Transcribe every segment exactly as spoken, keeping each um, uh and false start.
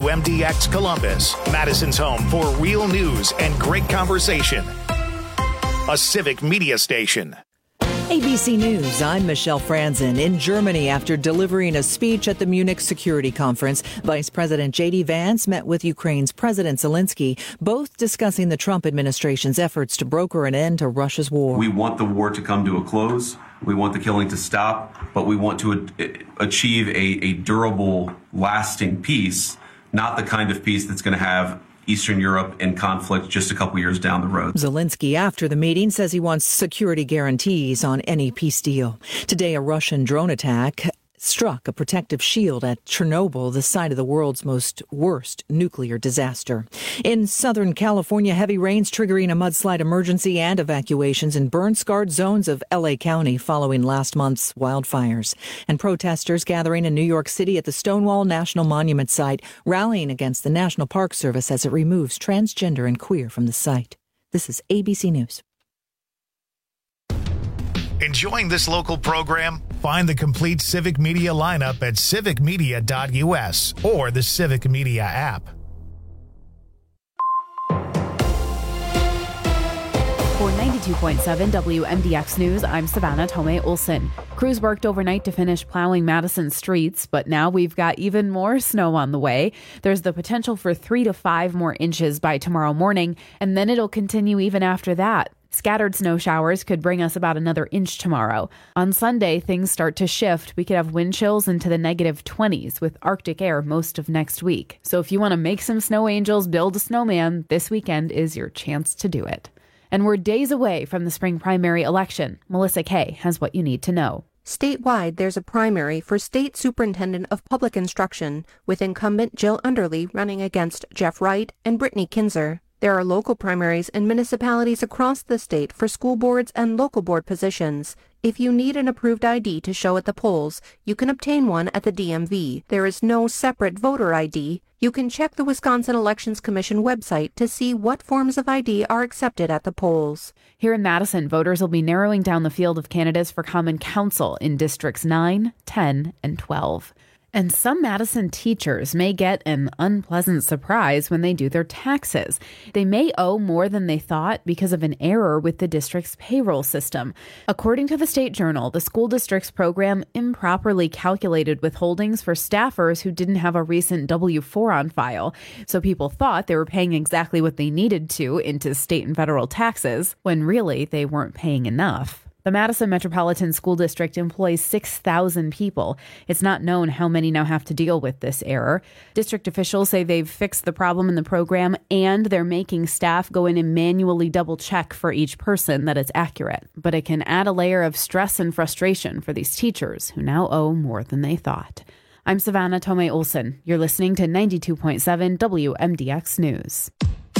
M D X Columbus, Madison's home for real news and great conversation. A Civic Media station. A B C News, I'm Michelle Franzen. In Germany, after delivering a speech at the Munich Security Conference, Vice President J D Vance met with Ukraine's President Zelensky, both discussing the Trump administration's efforts to broker an end to Russia's war. We want the war to come to a close. We want the killing to stop, but we want to a- achieve a, a durable, lasting peace, not the kind of peace that's going to have Eastern Europe in conflict just a couple years down the road. Zelensky, after the meeting, says he wants security guarantees on any peace deal. Today, a Russian drone attack struck a protective shield at Chernobyl, the site of the world's most worst nuclear disaster. In Southern California, heavy rains triggering a mudslide emergency and evacuations in burn-scarred zones of L A County following last month's wildfires. And protesters gathering in New York City at the Stonewall National Monument site, rallying against the National Park Service as it removes transgender and queer from the site. This is A B C News. Enjoying this local program? Find the complete Civic Media lineup at civic media dot u s or the Civic Media app. For ninety-two point seven W M D X News, I'm Savannah Tomei Olson. Crews worked overnight to finish plowing Madison streets, but now we've got even more snow on the way. There's the potential for three to five more inches by tomorrow morning, and then it'll continue even after that. Scattered snow showers could bring us about another inch tomorrow. On Sunday, things start to shift. We could have wind chills into the negative twenties with Arctic air most of next week. So if you want to make some snow angels, build a snowman, this weekend is your chance to do it. And we're days away from the spring primary election. Melissa Kay has what you need to know. Statewide, there's a primary for State Superintendent of Public Instruction, with incumbent Jill Underly running against Jeff Wright and Brittany Kinzer. There are local primaries in municipalities across the state for school boards and local board positions. If you need an approved I D to show at the polls, you can obtain one at the D M V. There is no separate voter I D. You can check the Wisconsin Elections Commission website to see what forms of I D are accepted at the polls. Here in Madison, voters will be narrowing down the field of candidates for Common Council in Districts nine, ten, and twelve. And some Madison teachers may get an unpleasant surprise when they do their taxes. They may owe more than they thought because of an error with the district's payroll system. According to the State Journal, the school district's program improperly calculated withholdings for staffers who didn't have a recent W four on file. So people thought they were paying exactly what they needed to into state and federal taxes, when really they weren't paying enough. The Madison Metropolitan School District employs six thousand people. It's not known how many now have to deal with this error. District officials say they've fixed the problem in the program, and they're making staff go in and manually double check for each person that it's accurate. But it can add a layer of stress and frustration for these teachers who now owe more than they thought. I'm Savannah Tomei Olson. You're listening to ninety-two point seven W M D X News.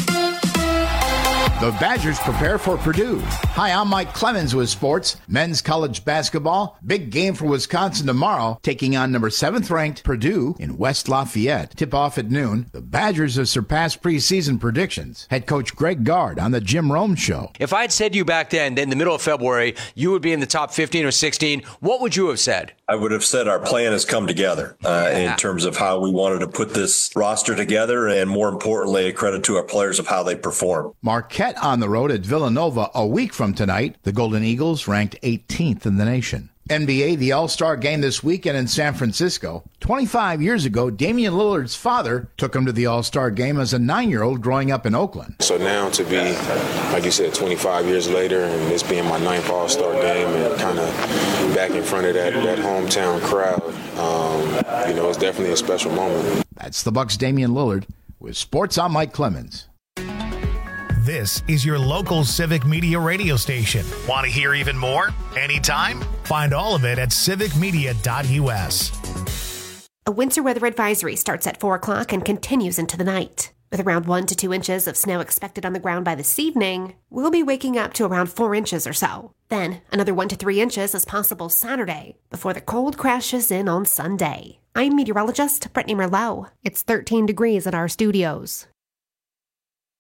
The Badgers prepare for Purdue. Hi, I'm Mike Clemens with sports. Men's college basketball. Big game for Wisconsin tomorrow, taking on number seventh ranked Purdue in West Lafayette. Tip off at noon. The Badgers have surpassed preseason predictions. Head coach Greg Gard on the Jim Rome Show. If I'd said to you back then, in the middle of February, you would be in the top fifteen or sixteen, what would you have said? I would have said our plan has come together uh, yeah. in terms of how we wanted to put this roster together, and more importantly, a credit to our players of how they perform. Marquette on the road at Villanova a week from tonight. The Golden Eagles ranked eighteenth in the nation. N B A, the All-Star game this weekend in San Francisco. twenty-five years ago, Damian Lillard's father took him to the All-Star game as a nine-year-old growing up in Oakland. So now to be, like you said, twenty-five years later, and this being my ninth All-Star game and kind of back in front of that, that hometown crowd, um, you know, it's definitely a special moment. That's the Bucks' Damian Lillard. With sports, I'm Mike Clemens. This is your local Civic Media radio station. Want to hear even more? Anytime? Find all of it at civic media dot u s. A winter weather advisory starts at four o'clock and continues into the night. With around one to two inches of snow expected on the ground by this evening, we'll be waking up to around four inches or so. Then, another one to three inches is possible Saturday, before the cold crashes in on Sunday. I'm meteorologist Brittany Merlot. It's thirteen degrees at our studios.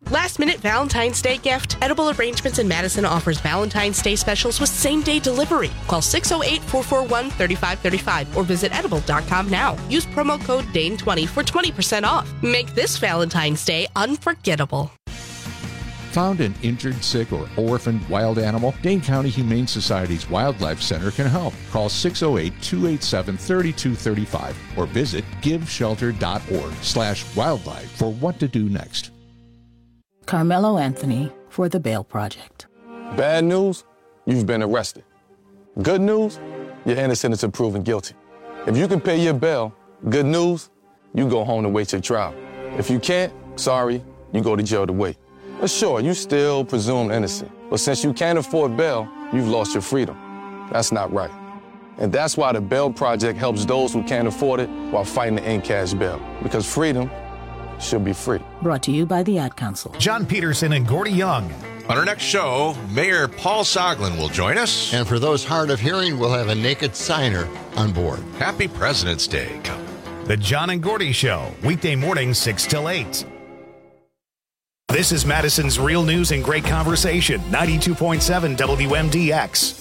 Last-minute Valentine's Day gift. Edible Arrangements in Madison offers Valentine's Day specials with same-day delivery. Call six oh eight, four four one, three five three five or visit edible dot com now. Use promo code D A N E twenty for twenty percent off. Make this Valentine's Day unforgettable. Found an injured, sick, or orphaned wild animal? Dane County Humane Society's Wildlife Center can help. Call six oh eight, two eight seven, three two three five or visit giveshelter.org slash wildlife for what to do next. Carmelo Anthony for the Bail Project. Bad news, you've been arrested. Good news, you're innocent until proven guilty. If you can pay your bail, good news, you go home to wait your trial. If you can't, sorry, you go to jail to wait. But sure, you still presumed innocent. But since you can't afford bail, you've lost your freedom. That's not right. And that's why the Bail Project helps those who can't afford it while fighting to end cash bail. Because freedom should be free. Brought to you by the Ad Council. John Peterson and Gordy Young. On our next show, Mayor Paul Soglin will join us. And for those hard of hearing, we'll have a naked signer on board. Happy President's Day coming. The John and Gordy Show, weekday mornings six till eight. This is Madison's Real News and Great Conversation, ninety-two point seven W M D X.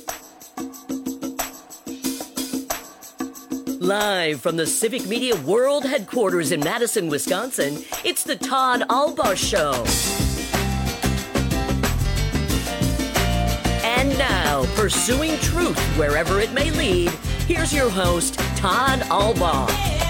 Live from the Civic Media World Headquarters in Madison, Wisconsin, it's the Todd Albaugh Show. And now, pursuing truth wherever it may lead, here's your host, Todd Albaugh.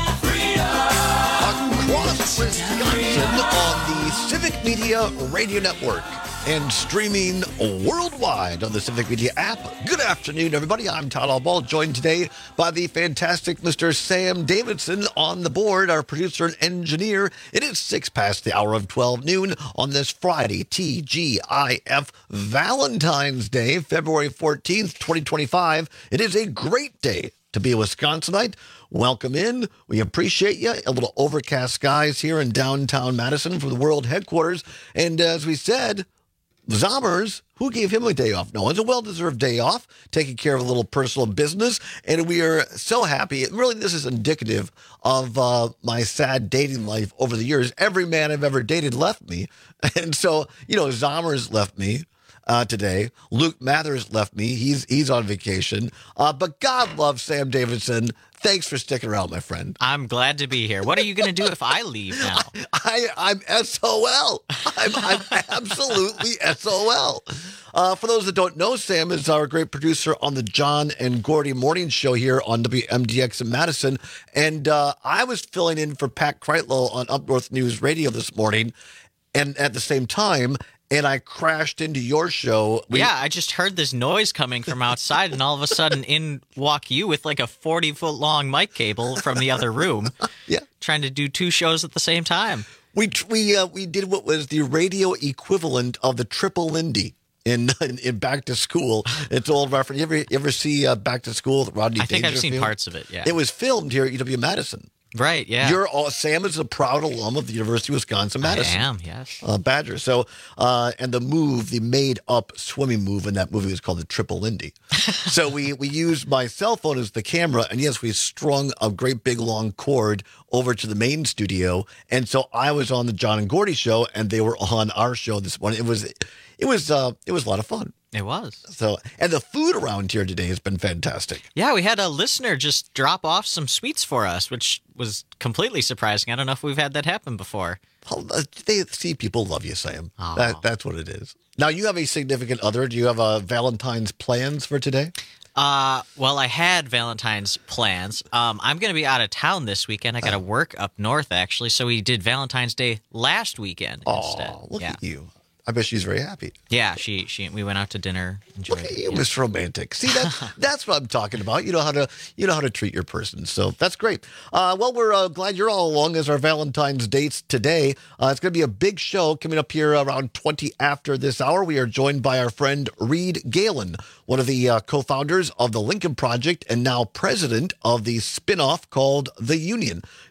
Across Wisconsin on the Civic Media Radio Network and streaming worldwide on the Civic Media app. Good afternoon, everybody. I'm Todd Albaugh, joined today by the fantastic Mister Sam Davidson on the board, our producer and engineer. It is six past the hour of twelve noon on this Friday, T G I F, Valentine's Day, February fourteenth, twenty twenty-five. It is a great day to be a Wisconsinite. Welcome in. We appreciate you. A little overcast skies here in downtown Madison from the world headquarters. And as we said, Zommers, who gave him a day off? No, it's a well-deserved day off, taking care of a little personal business. And we are so happy. Really, this is indicative of uh, my sad dating life over the years. Every man I've ever dated left me. And so, you know, Zommers left me. Uh, today. Luke Mathers left me. He's he's on vacation. Uh, but God loves Sam Davidson. Thanks for sticking around, my friend. I'm glad to be here. What are you going to do if I leave now? I, I, I'm S O L. I'm, I'm absolutely S O L. Uh, for those that don't know, Sam is our great producer on the John and Gordy Morning Show here on W M D X in Madison. And uh, I was filling in for Pat Kreitlow on Up North News Radio this morning. And at the same time, and I crashed into your show. We, yeah, I just heard this noise coming from outside, and all of a sudden in walk you with like a forty-foot-long mic cable from the other room. Yeah. Trying to do two shows at the same time. We we uh, we did what was the radio equivalent of the Triple Lindy in in, in Back to School. It's old reference. You ever, you ever see uh, Back to School with Rodney I think Dangerfield? I've seen parts of it, yeah. It was filmed here at U W Madison. Right, yeah. You're all, Sam is a proud alum of the University of Wisconsin-Madison. I am, yes. Uh, Badger. So, uh, and the move, the made-up swimming move in that movie was called the Triple Lindy. So we, we used my cell phone as the camera, and yes, we strung a great big long cord over to the main studio. And so I was on the John and Gordy show, and they were on our show this morning. It was, it was, uh, it was a lot of fun. It was. So, and the food around here today has been fantastic. Yeah, we had a listener just drop off some sweets for us, which was completely surprising. I don't know if we've had that happen before. They see people love you, Sam. That, that's what it is. Now, you have a significant other. Do you have a Valentine's plans for today? Uh, well, I had Valentine's plans. Um, I'm going to be out of town this weekend. I got to work up north, actually. So we did Valentine's Day last weekend oh, instead. Look yeah. at you. I bet she's very happy. Yeah, she she we went out to dinner. Enjoyed Look at it, you, yeah. Mister Romantic. See, that's that's what I'm talking about. You know how to you know how to treat your person. So that's great. Uh, well, we're uh, glad you're all along as our Valentine's dates today. Uh, it's going to be a big show coming up here around twenty after this hour. We are joined by our friend Reed Galen, one of the uh, co-founders of the Lincoln Project and now president of the spinoff called The Union.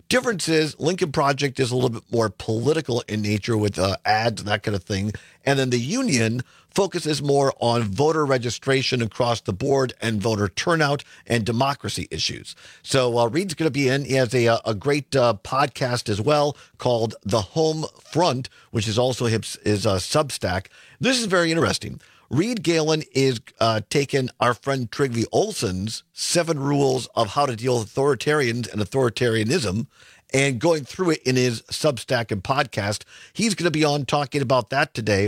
Difference is Lincoln Project is a little bit more political in nature with uh, ads and that kind of thing. And then the union focuses more on voter registration across the board and voter turnout and democracy issues. So uh, Reed's going to be in. He has a, a great uh, podcast as well called The Home Front, which is also his, his uh, Substack. This is very interesting. Reed Galen is uh, taking our friend Trygve Olsen's seven rules of how to deal with authoritarians and authoritarianism and going through it in his Substack and podcast. He's going to be on talking about that today,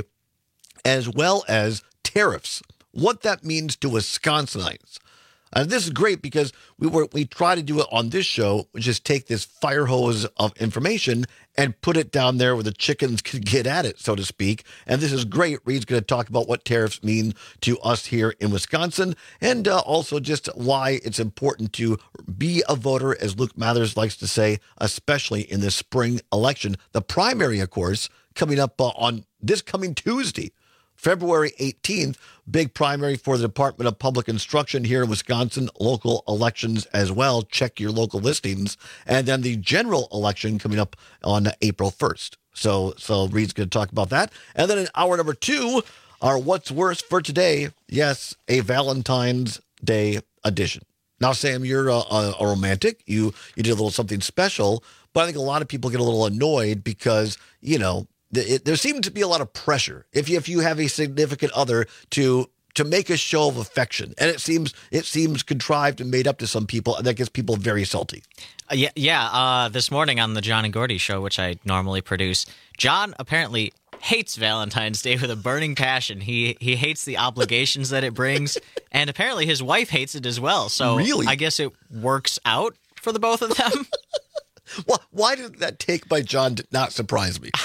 as well as tariffs, what that means to Wisconsinites. And this is great because we were we try to do it on this show, which is take this fire hose of information and put it down there where the chickens could get at it, so to speak. And this is great. Reed's going to talk about what tariffs mean to us here in Wisconsin, and uh, also just why it's important to be a voter, as Luke Mathers likes to say, especially in this spring election. The primary, of course, coming up uh, on this coming Tuesday, February eighteenth, big primary for the Department of Public Instruction here in Wisconsin, local elections as well. Check your local listings. And then the general election coming up on April first. So, so Reed's going to talk about that. And then in hour number two, our What's Worse for today. Yes, a Valentine's Day edition. Now, Sam, you're a, a, a romantic. You, you did a little something special, but I think a lot of people get a little annoyed because, you know, It, there seems to be a lot of pressure if you, if you have a significant other to to make a show of affection, and it seems it seems contrived and made up to some people, and that gets people very salty. Uh, yeah, yeah. Uh, this morning on the John and Gordy show, which I normally produce, John apparently hates Valentine's Day with a burning passion. He he hates the obligations that it brings, and apparently his wife hates it as well. So really? I guess it works out for the both of them. Well, why did that take by John did not surprise me?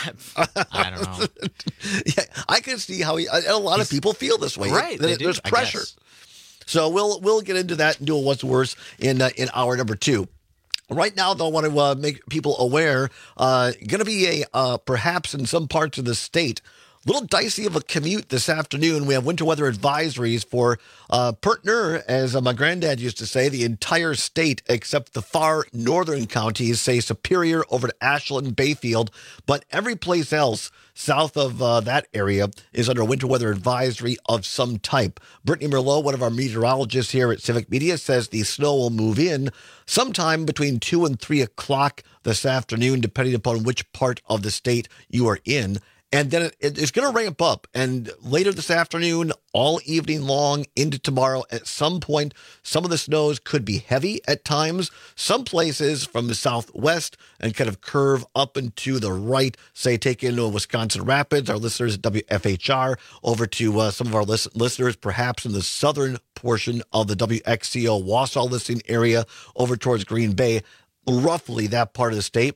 I don't know. Yeah, I can see how he, a lot He's, of people feel this way. Right. There, do, there's pressure. So we'll we'll get into that and do a What's Worse in uh, in hour number two. Right now, though, I want to uh, make people aware, uh, going to be a uh, perhaps in some parts of the state, a little dicey of a commute this afternoon. We have winter weather advisories for uh, Pertner, as uh, my granddad used to say, the entire state except the far northern counties, say Superior over to Ashland, Bayfield. But every place else south of uh, that area is under a winter weather advisory of some type. Brittany Merlot, one of our meteorologists here at Civic Media, says the snow will move in sometime between two and three o'clock this afternoon, depending upon which part of the state you are in. And then it, it's going to ramp up. And later this afternoon, all evening long into tomorrow, at some point, some of the snows could be heavy at times. Some places from the southwest and kind of curve up and to the right, say take into Wisconsin Rapids, our listeners at W F H R, over to uh, some of our list- listeners perhaps in the southern portion of the W X C O Wausau listing area over towards Green Bay, roughly that part of the state,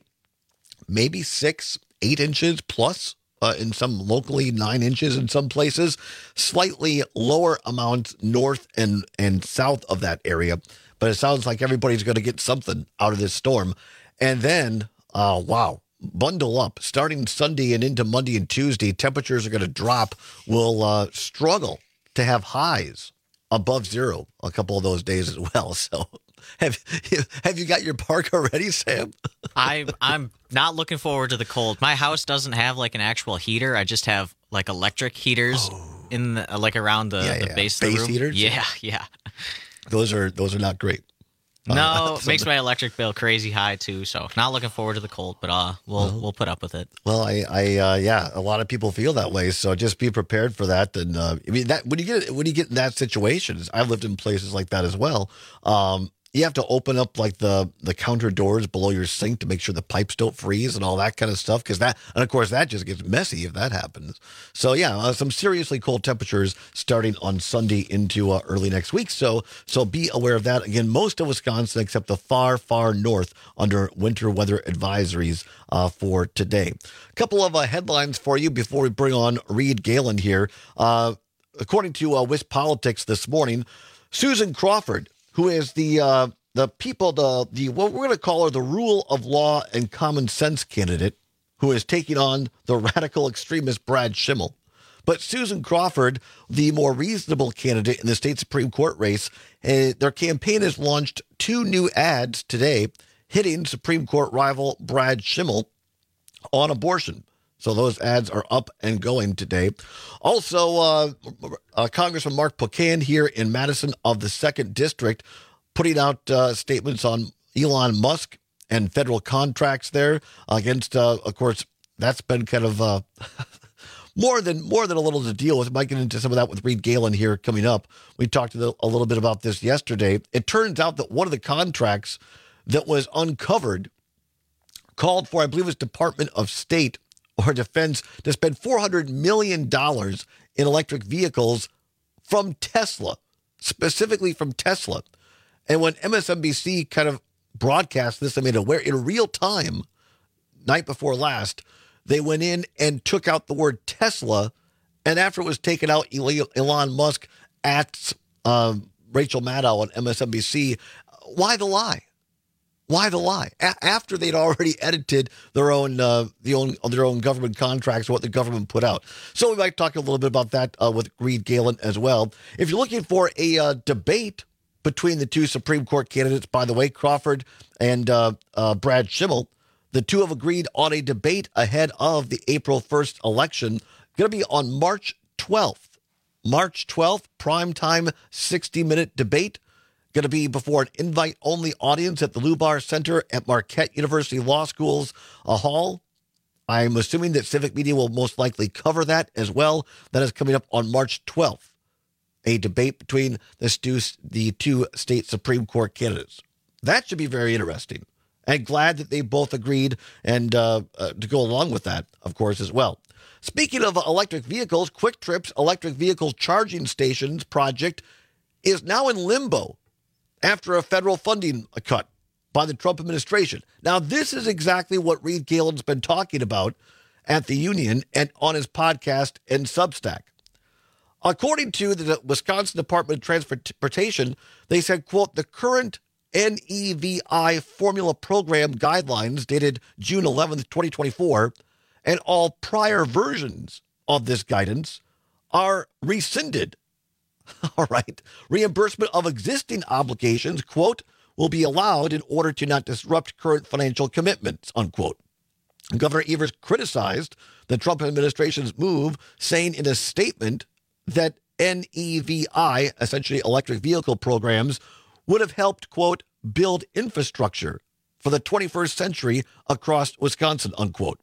maybe six, eight inches plus. Uh, in some locally nine inches in some places, slightly lower amounts north and, and south of that area. But it sounds like everybody's going to get something out of this storm. And then, uh, wow, bundle up. Starting Sunday and into Monday and Tuesday, temperatures are going to drop. We'll uh, struggle to have highs above zero a couple of those days as well. So have, have you got your parka ready, Sam? I, I'm not looking forward to the cold. My house doesn't have like an actual heater. I just have like electric heaters oh. in the, like around the, yeah, the yeah. base, base of the room. heaters. Yeah, yeah. Those are those are not great. No, uh, it makes my electric bill crazy high too. So not looking forward to the cold, but uh, we'll well, we'll put up with it. Well, I, I uh, yeah, a lot of people feel that way. So just be prepared for that. And uh, I mean that when you get when you get in that situation, I've lived in places like that as well. Um, You have to open up like the, the counter doors below your sink to make sure the pipes don't freeze and all that kind of stuff. Because that, and of course, that just gets messy if that happens. So yeah, uh, some seriously cold temperatures starting on Sunday into uh, early next week. So so be aware of that. Again, most of Wisconsin except the far far north under winter weather advisories uh, for today. A couple of uh, headlines for you before we bring on Reed Galen here. Uh, according to uh, WisPolitics this morning, Susan Crawford, who is the uh, the people, the the what we're going to call her the rule of law and common sense candidate, who is taking on the radical extremist Brad Schimmel. But Susan Crawford, the more reasonable candidate in the state Supreme Court race, uh, their campaign has launched two new ads today hitting Supreme Court rival Brad Schimmel on abortion. So those ads are up and going today. Also, uh, uh, Congressman Mark Pocan here in Madison of the second District putting out uh, statements on Elon Musk and federal contracts there against, uh, of course, that's been kind of uh, more than more than a little to deal with. Might get into some of that with Reed Galen here coming up. We talked a little bit about this yesterday. It turns out that one of the contracts that was uncovered called for, I believe it was Department of State or Defense, to spend four hundred million dollars in electric vehicles from Tesla, specifically from Tesla. And when M S N B C kind of broadcast this, I mean, aware in real time, night before last, they went in and took out the word Tesla. And after it was taken out, Elon Musk at uh, Rachel Maddow on M S N B C. Why the lie? Why the lie? A- after they'd already edited their own, uh, the own, their own government contracts, what the government put out. So we might talk a little bit about that uh, with Reed Galen as well. If you're looking for a uh, debate between the two Supreme Court candidates, by the way, Crawford and uh, uh, Brad Schimmel, the two have agreed on a debate ahead of the April first election. Going to be on March twelfth. March twelfth, primetime sixty-minute debate. Going to be before an invite-only audience at the Lubar Center at Marquette University Law School's a hall. I'm assuming that Civic Media will most likely cover that as well. That is coming up on March twelfth, a debate between the two, the two state Supreme Court candidates. That should be very interesting. And glad that they both agreed and uh, uh, to go along with that, of course, as well. Speaking of electric vehicles, Quick Trip's electric vehicle charging stations project is now in limbo after a federal funding cut by the Trump administration. Now, this is exactly what Reed Galen's been talking about at the union and on his podcast and Substack. According to the Wisconsin Department of Transportation, they said, quote, the current N E V I formula program guidelines dated June eleventh, twenty twenty-four, and all prior versions of this guidance are rescinded. All right. Reimbursement of existing obligations, quote, will be allowed in order to not disrupt current financial commitments, unquote. Governor Evers criticized the Trump administration's move, saying in a statement that N E V I, essentially electric vehicle programs, would have helped, quote, build infrastructure for the twenty-first century across Wisconsin, unquote.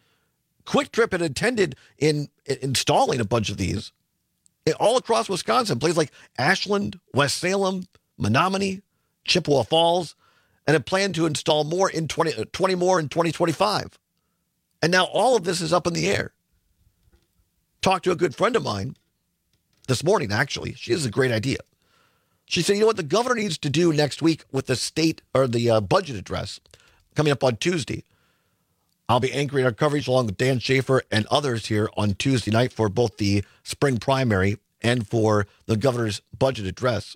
Quick Trip had intended in, in installing a bunch of these all across Wisconsin, places like Ashland, West Salem, Menominee, Chippewa Falls, and had planned to install more in twenty, twenty more in twenty twenty-five. And now all of this is up in the air. Talked to a good friend of mine this morning, actually. She has a great idea. She said, you know what the governor needs to do next week with the state or the uh, budget address coming up on Tuesday. I'll be anchoring our coverage along with Dan Schaefer and others here on Tuesday night for both the spring primary and for the governor's budget address.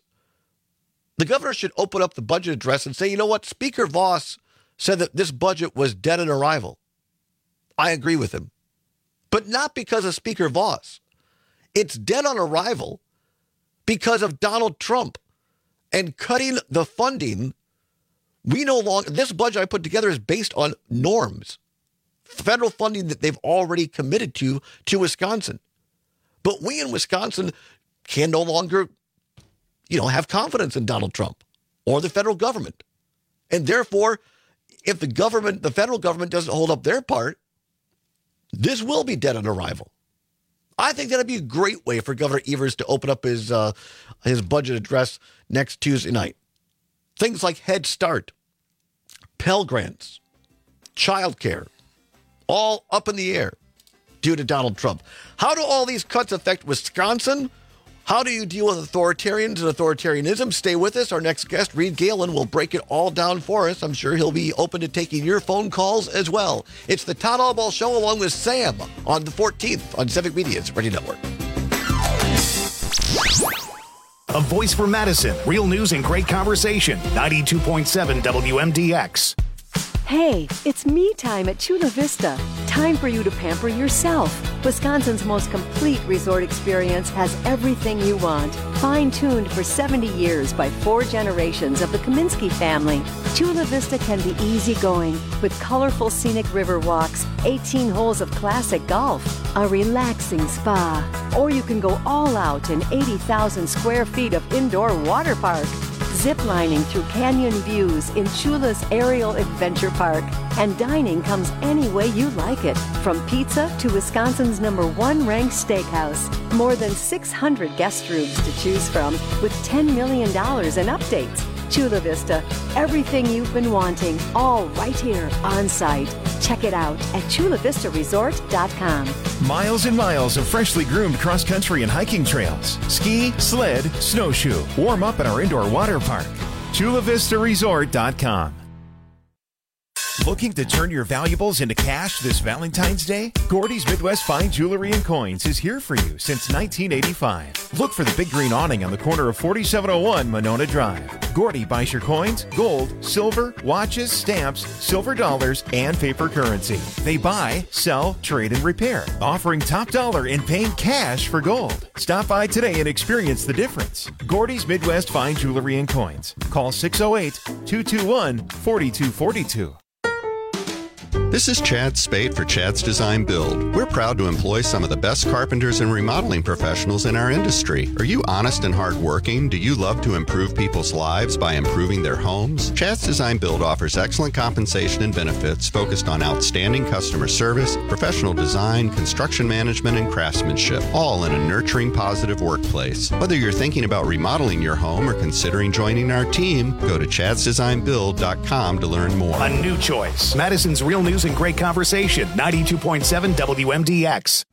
The governor should open up the budget address and say, you know what, Speaker Voss said that this budget was dead on arrival. I agree with him. But not because of Speaker Voss. It's dead on arrival because of Donald Trump and cutting the funding. We no longer, this budget I put together is based on norms, federal funding that they've already committed to, to Wisconsin. But we in Wisconsin can no longer, you know, have confidence in Donald Trump or the federal government. And therefore, if the government, the federal government doesn't hold up their part, this will be dead on arrival. I think that'd be a great way for Governor Evers to open up his uh, his budget address next Tuesday night. Things like Head Start, Pell Grants, childcare, all up in the air due to Donald Trump. How do all these cuts affect Wisconsin? How do you deal with authoritarians and authoritarianism? Stay with us. Our next guest, Reed Galen, will break it all down for us. I'm sure he'll be open to taking your phone calls as well. It's the Todd Albaugh Show along with Sam on the fourteenth on Civic Media's Radio Network. A voice for Madison. Real news and great conversation. ninety-two point seven W M D X. Hey, it's me time at Chula Vista. time for you to pamper yourself. Wisconsin's most complete resort experience has everything you want. Fine-tuned for seventy years by four generations of the Kaminsky family. Chula Vista can be easygoing with colorful scenic river walks, eighteen holes of classic golf, a relaxing spa. Or you can go all out in eighty thousand square feet of indoor water park. Ziplining through canyon views in Chula's Aerial Adventure Park. And dining comes any way you like it, from pizza to Wisconsin's number one ranked steakhouse. More than six hundred guest rooms to choose from with ten million dollars in updates. Chula Vista, everything you've been wanting, all right here on site. Check it out at chula vista resort dot com. Miles and miles of freshly groomed cross-country and hiking trails. Ski, sled, snowshoe. Warm up at our indoor water park. chula vista resort dot com. Looking to turn your valuables into cash this Valentine's Day? Gordy's Midwest Fine Jewelry and Coins is here for you since nineteen eighty-five. Look for the big green awning on the corner of forty-seven oh one Monona Drive. Gordy buys your coins, gold, silver, watches, stamps, silver dollars, and paper currency. They buy, sell, trade, and repair, offering top dollar and paying cash for gold. Stop by today and experience the difference. Gordy's Midwest Fine Jewelry and Coins. Call six oh eight, two two one, four two four two. This is Chad Spade for Chad's Design Build. We're proud to employ some of the best carpenters and remodeling professionals in our industry. Are you honest and hardworking? Do you love to improve people's lives by improving their homes? Chad's Design Build offers excellent compensation and benefits focused on outstanding customer service, professional design, construction management, and craftsmanship, all in a nurturing, positive workplace. Whether you're thinking about remodeling your home or considering joining our team, go to chads design build dot com to learn more. A new choice. Madison's Real News and Great Conversation, ninety-two point seven W M D X.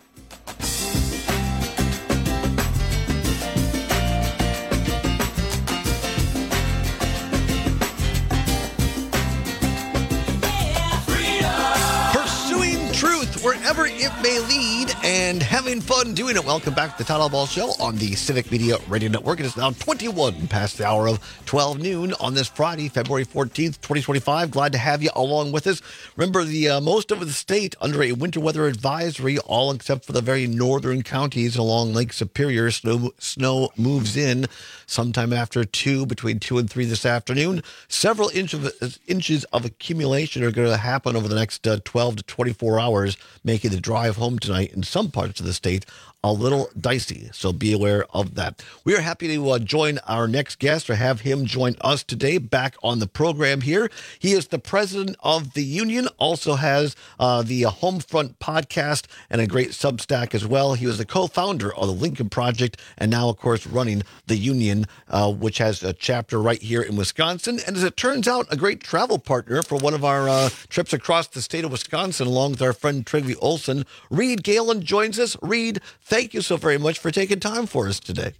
Pursuing truth wherever it may lead and having fun doing it. Welcome back to the Todd Ball Show on the Civic Media Radio Network. It is now twenty-one past the hour of twelve noon on this Friday, February fourteenth, twenty twenty-five. Glad to have you along with us. Remember, the uh, most of the state under a winter weather advisory, all except for the very northern counties along Lake Superior. Snow, snow moves in sometime after two, between two and three this afternoon. Several inch of, uh, inches of accumulation are going to happen over the next uh, twelve to twenty-four hours, making the drive home tonight in some parts of the state a little dicey, so be aware of that. We are happy to uh, join our next guest, or have him join us today back on the program here. He is the president of the union, also has uh, the uh, Homefront podcast and a great Substack as well. He was the co-founder of the Lincoln Project and now, of course, running the union, uh, which has a chapter right here in Wisconsin. And as it turns out, a great travel partner for one of our uh, trips across the state of Wisconsin, along with our friend Trygve Olsen. Reed Galen joins us. Reed, thank you so very much for taking time for us today.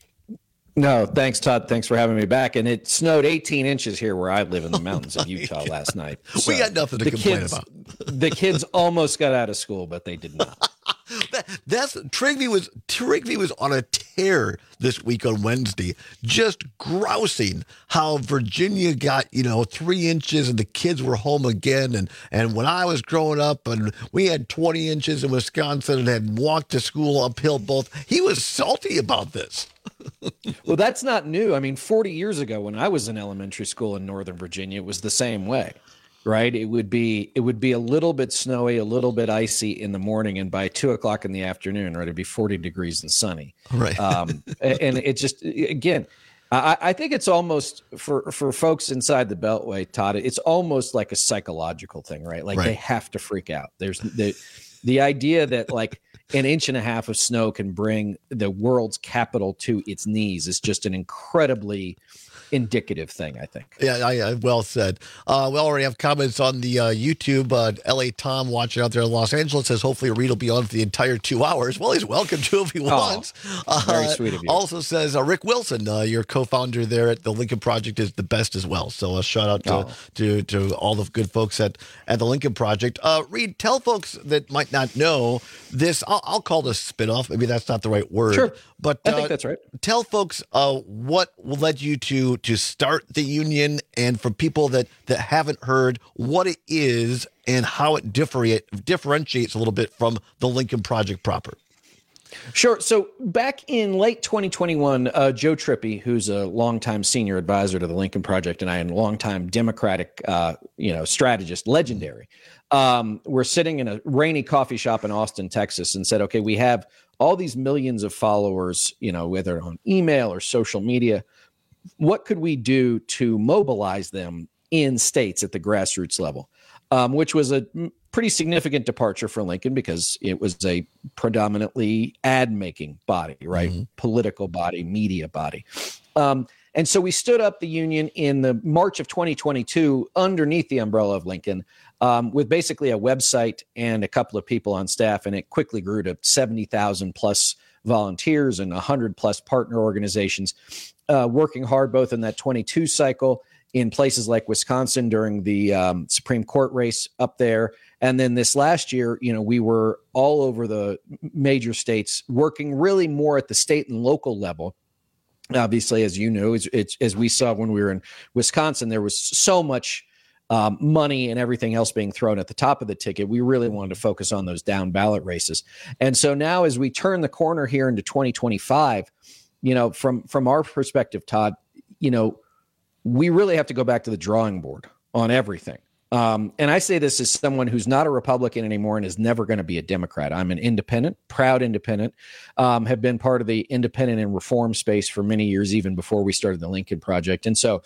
No, thanks, Todd. Thanks for having me back. And it snowed eighteen inches here where I live in the mountains of Utah last night. So we got nothing to complain kids, about. The kids almost got out of school, but they did not. that, that's Trygve was Trygve was on a tear this week on Wednesday, just grousing how Virginia got, you know, three inches and the kids were home again. And, and when I was growing up and we had twenty inches in Wisconsin and had walked to school uphill both, he was salty about this. Well, that's not new. I mean, forty years ago when I was in elementary school in Northern Virginia, it was the same way, right? It would be it would be a little bit snowy, a little bit icy in the morning, and by two o'clock in the afternoon, right, it'd be forty degrees and sunny. Right. Um, and it just, again, I, I think it's almost, for, for folks inside the Beltway, Todd, it's almost like a psychological thing, right? Like right. They have to freak out. There's the the idea that like an inch and a half of snow can bring the world's capital to its knees is just an incredibly indicative thing, I think. Yeah, I, well said. Uh, we already have comments on the uh, YouTube. Uh, L A Tom watching out there in Los Angeles says hopefully Reed will be on for the entire two hours. Well, he's welcome to if he wants. Oh, very uh, sweet of you. Also says uh, Rick Wilson, uh, your co-founder there at the Lincoln Project, is the best as well. So a shout out to, oh. to to all the good folks at, at the Lincoln Project. Uh, Reed, tell folks that might not know this. I'll, I'll call this spinoff. Maybe that's not the right word. Sure. But I uh, think that's right. Tell folks uh, what led you to to start the union, and for people that, that haven't heard what it is and how it differentiate, differentiates a little bit from the Lincoln Project proper? Sure. So back in late twenty twenty-one, uh, Joe Trippi, who's a longtime senior advisor to the Lincoln Project, and I am a longtime Democratic, uh, you know, strategist, legendary. Um, we're sitting in a rainy coffee shop in Austin, Texas, and said, "Okay, we have all these millions of followers, you know, whether on email or social media. What could we do to mobilize them in states at the grassroots level?" Um, which was a pretty significant departure for Lincoln because it was a predominantly ad-making body, right? Mm-hmm. Political body, media body. Um, and so we stood up the union in the March of twenty twenty-two underneath the umbrella of Lincoln um, with basically a website and a couple of people on staff, and it quickly grew to seventy thousand plus volunteers and one hundred plus partner organizations uh, working hard both in that twenty-two cycle in places like Wisconsin during the um, Supreme Court race up there. And then this last year, you know, we were all over the major states working really more at the state and local level. Obviously, as you know, it's, it's, as we saw when we were in Wisconsin, there was so much um, money and everything else being thrown at the top of the ticket. We really wanted to focus on those down ballot races. And so now as we turn the corner here into twenty twenty-five, you know, from, from our perspective, Todd, you know, we really have to go back to the drawing board on everything. Um, and I say this as someone who's not a Republican anymore and is never going to be a Democrat. I'm an independent, proud independent, um, have been part of the independent and reform space for many years, even before we started the Lincoln Project. And so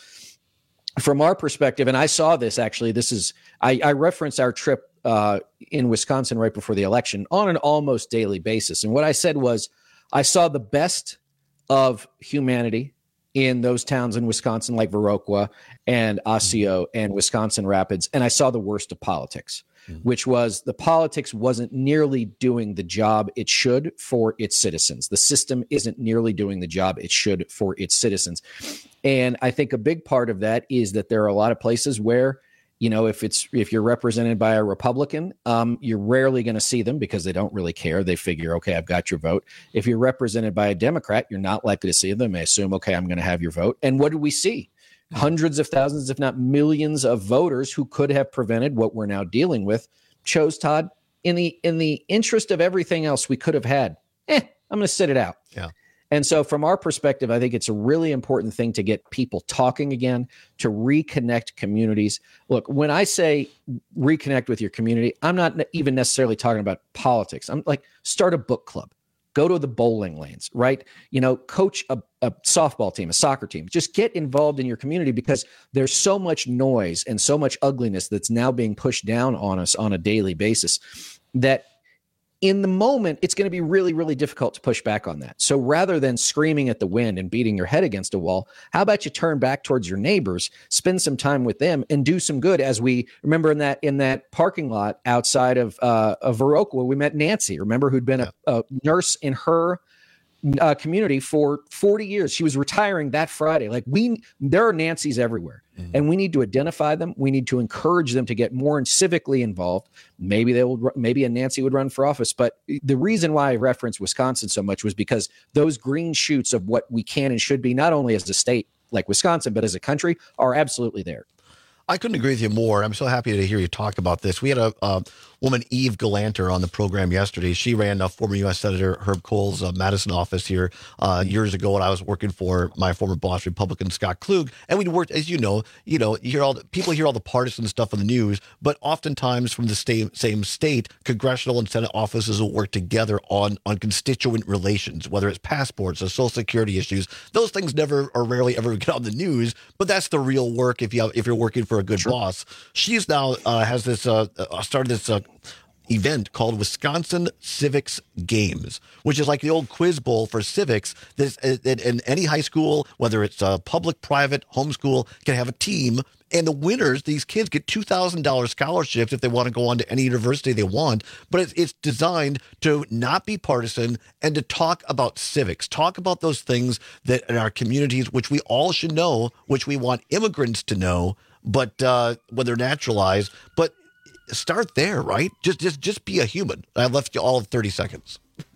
from our perspective, and I saw this actually, this is, I, I referenced our trip uh, in Wisconsin right before the election on an almost daily basis. And what I said was, I saw the best of humanity in those towns in Wisconsin, like Viroqua and Osseo and Wisconsin Rapids. And I saw the worst of politics, mm-hmm. which was the politics wasn't nearly doing the job it should for its citizens. The system isn't nearly doing the job it should for its citizens. And I think a big part of that is that there are a lot of places where, you know, if it's if you're represented by a Republican, um, you're rarely going to see them because they don't really care. They figure, okay, I've got your vote. If you're represented by a Democrat, you're not likely to see them. They assume, okay, I'm going to have your vote. And what did we see? Hundreds of thousands, if not millions, of voters who could have prevented what we're now dealing with chose Todd in the in the interest of everything else we could have had. Eh, I'm going to sit it out. Yeah. And so from our perspective, I think it's a really important thing to get people talking again, to reconnect communities. Look, when I say reconnect with your community, I'm not even necessarily talking about politics. I'm like, start a book club, go to the bowling lanes, right? You know, coach a, a softball team, a soccer team. Just get involved in your community because there's so much noise and so much ugliness that's now being pushed down on us on a daily basis that in the moment, it's going to be really, really difficult to push back on that. So rather than screaming at the wind and beating your head against a wall, how about you turn back towards your neighbors, spend some time with them, and do some good? As we remember in that in that parking lot outside of uh, of Viroqua, we met Nancy. Remember, who'd been a, a nurse in her uh, community for forty years. She was retiring that Friday. Like we, there are Nancys everywhere. Mm-hmm. And we need to identify them. We need to encourage them to get more civically involved. Maybe they will. Maybe a Nancy would run for office. But the reason why I referenced Wisconsin so much was because those green shoots of what we can and should be, not only as a state like Wisconsin, but as a country, are absolutely there. I couldn't agree with you more. I'm so happy to hear you talk about this. We had a, a woman, Eve Galanter, on the program yesterday. She ran uh, former U S Senator Herb Kohl's uh, Madison office here uh, years ago when I was working for my former boss, Republican Scott Klug. And we worked, as you know, you know, you hear all the, people hear all the partisan stuff on the news, but oftentimes from the same same state, congressional and Senate offices will work together on on constituent relations, whether it's passports or Social Security issues. Those things never or rarely ever get on the news, but that's the real work if you have, if you're working for a good sure. boss. She's now uh, has this uh, uh, started this uh, event called Wisconsin Civics Games, which is like the old quiz bowl for civics. This in any high school, whether it's a public, private, homeschool, can have a team. And the winners, these kids get two thousand dollars scholarships if they want to go on to any university they want. But it's, it's designed to not be partisan and to talk about civics, talk about those things that in our communities, which we all should know, which we want immigrants to know, but uh, when they're naturalized. But start there, right? Just, just, just be a human. I left you all of thirty seconds.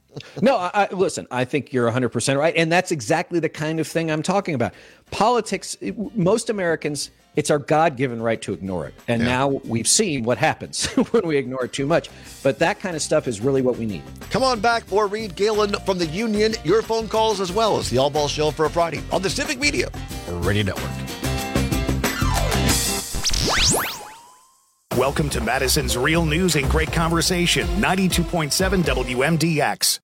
No, I, I, listen, I think you're one hundred percent right. And that's exactly the kind of thing I'm talking about. Politics, most Americans, it's our God-given right to ignore it. And yeah. now we've seen what happens when we ignore it too much. But that kind of stuff is really what we need. Come on back, more Reed Galen from the Union. Your phone calls as well as the All Ball Show for a Friday on the Civic Media Radio Network. Welcome to Madison's Real News and Great Conversation, ninety-two point seven W M D X.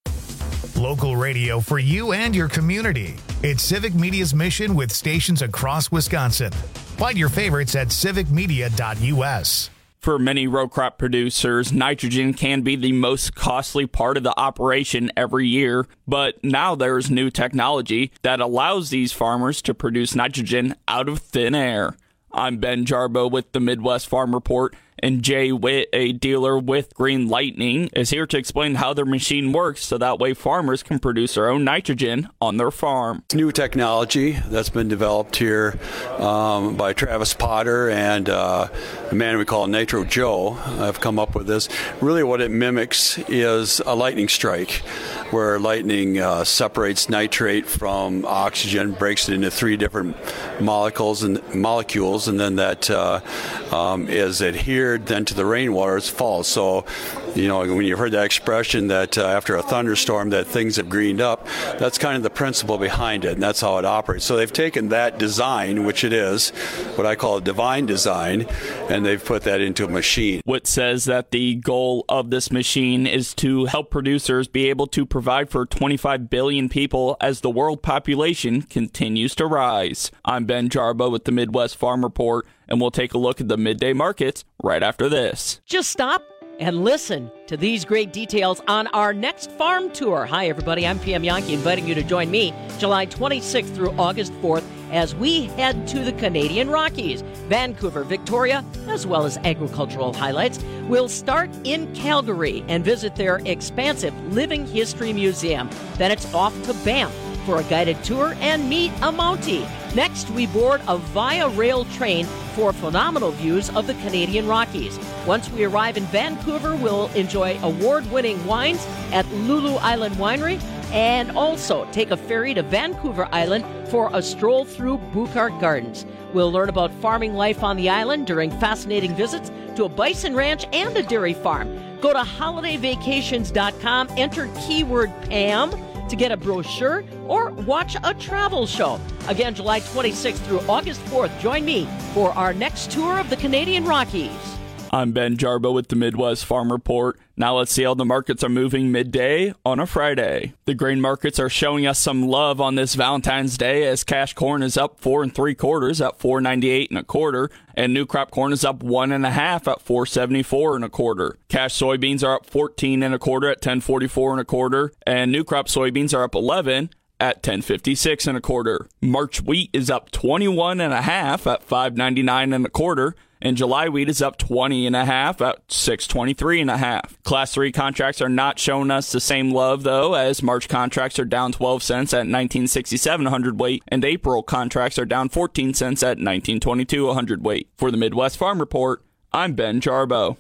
Local radio for you and your community. It's Civic Media's mission with stations across Wisconsin. Find your favorites at civic media dot U S. For many row crop producers, nitrogen can be the most costly part of the operation every year, but now there's new technology that allows these farmers to produce nitrogen out of thin air. I'm Ben Jarbo with the Midwest Farm Report, and Jay Witt, a dealer with Green Lightning, is here to explain how their machine works so that way farmers can produce their own nitrogen on their farm. It's new technology that's been developed here um, by Travis Potter and uh, a man we call Nitro Joe. I've come up with this. Really what it mimics is a lightning strike, where lightning uh, separates nitrate from oxygen, breaks it into three different molecules, and molecules, and then that uh, um, is adhered then to the rainwater as falls. So, you know, when you've heard that expression that uh, after a thunderstorm that things have greened up, that's kind of the principle behind it, and that's how it operates. So they've taken that design, which it is, what I call a divine design, and they've put that into a machine. Witt says that the goal of this machine is to help producers be able to provide for twenty-five billion people as the world population continues to rise. I'm Ben Jarbo with the Midwest Farm Report, and we'll take a look at the midday markets right after this. Just stop and listen to these great details on our next farm tour. Hi, everybody. I'm P M Yankee, inviting you to join me July twenty-sixth through August fourth as we head to the Canadian Rockies, Vancouver, Victoria, as well as agricultural highlights. We'll start in Calgary and visit their expansive Living History Museum. Then it's off to Banff for a guided tour and meet a Mountie. Next, we board a Via Rail train for phenomenal views of the Canadian Rockies. Once we arrive in Vancouver, we'll enjoy award-winning wines at Lulu Island Winery and also take a ferry to Vancouver Island for a stroll through Buchart Gardens. We'll learn about farming life on the island during fascinating visits to a bison ranch and a dairy farm. Go to holiday vacations dot com, enter keyword Pam to get a brochure or watch a travel show. Again, July twenty-sixth through August fourth, join me for our next tour of the Canadian Rockies. I'm Ben Jarbo with the Midwest Farm Report. Now let's see how the markets are moving midday on a Friday. The grain markets are showing us some love on this Valentine's Day as cash corn is up four and three quarters at four ninety-eight and a quarter, and new crop corn is up one and a half at four seventy-four and a quarter. Cash soybeans are up fourteen and a quarter at ten forty-four and a quarter, and new crop soybeans are up eleven at ten fifty-six and a quarter. March wheat is up twenty-one and a half at five ninety-nine and a quarter. And July wheat is up twenty and a half at six twenty-three and a half. Class three contracts are not showing us the same love, though, as March contracts are down twelve cents at nineteen sixty-seven a hundredweight, and April contracts are down fourteen cents at nineteen twenty-two a hundredweight. For the Midwest Farm Report, I'm Ben Jarbo.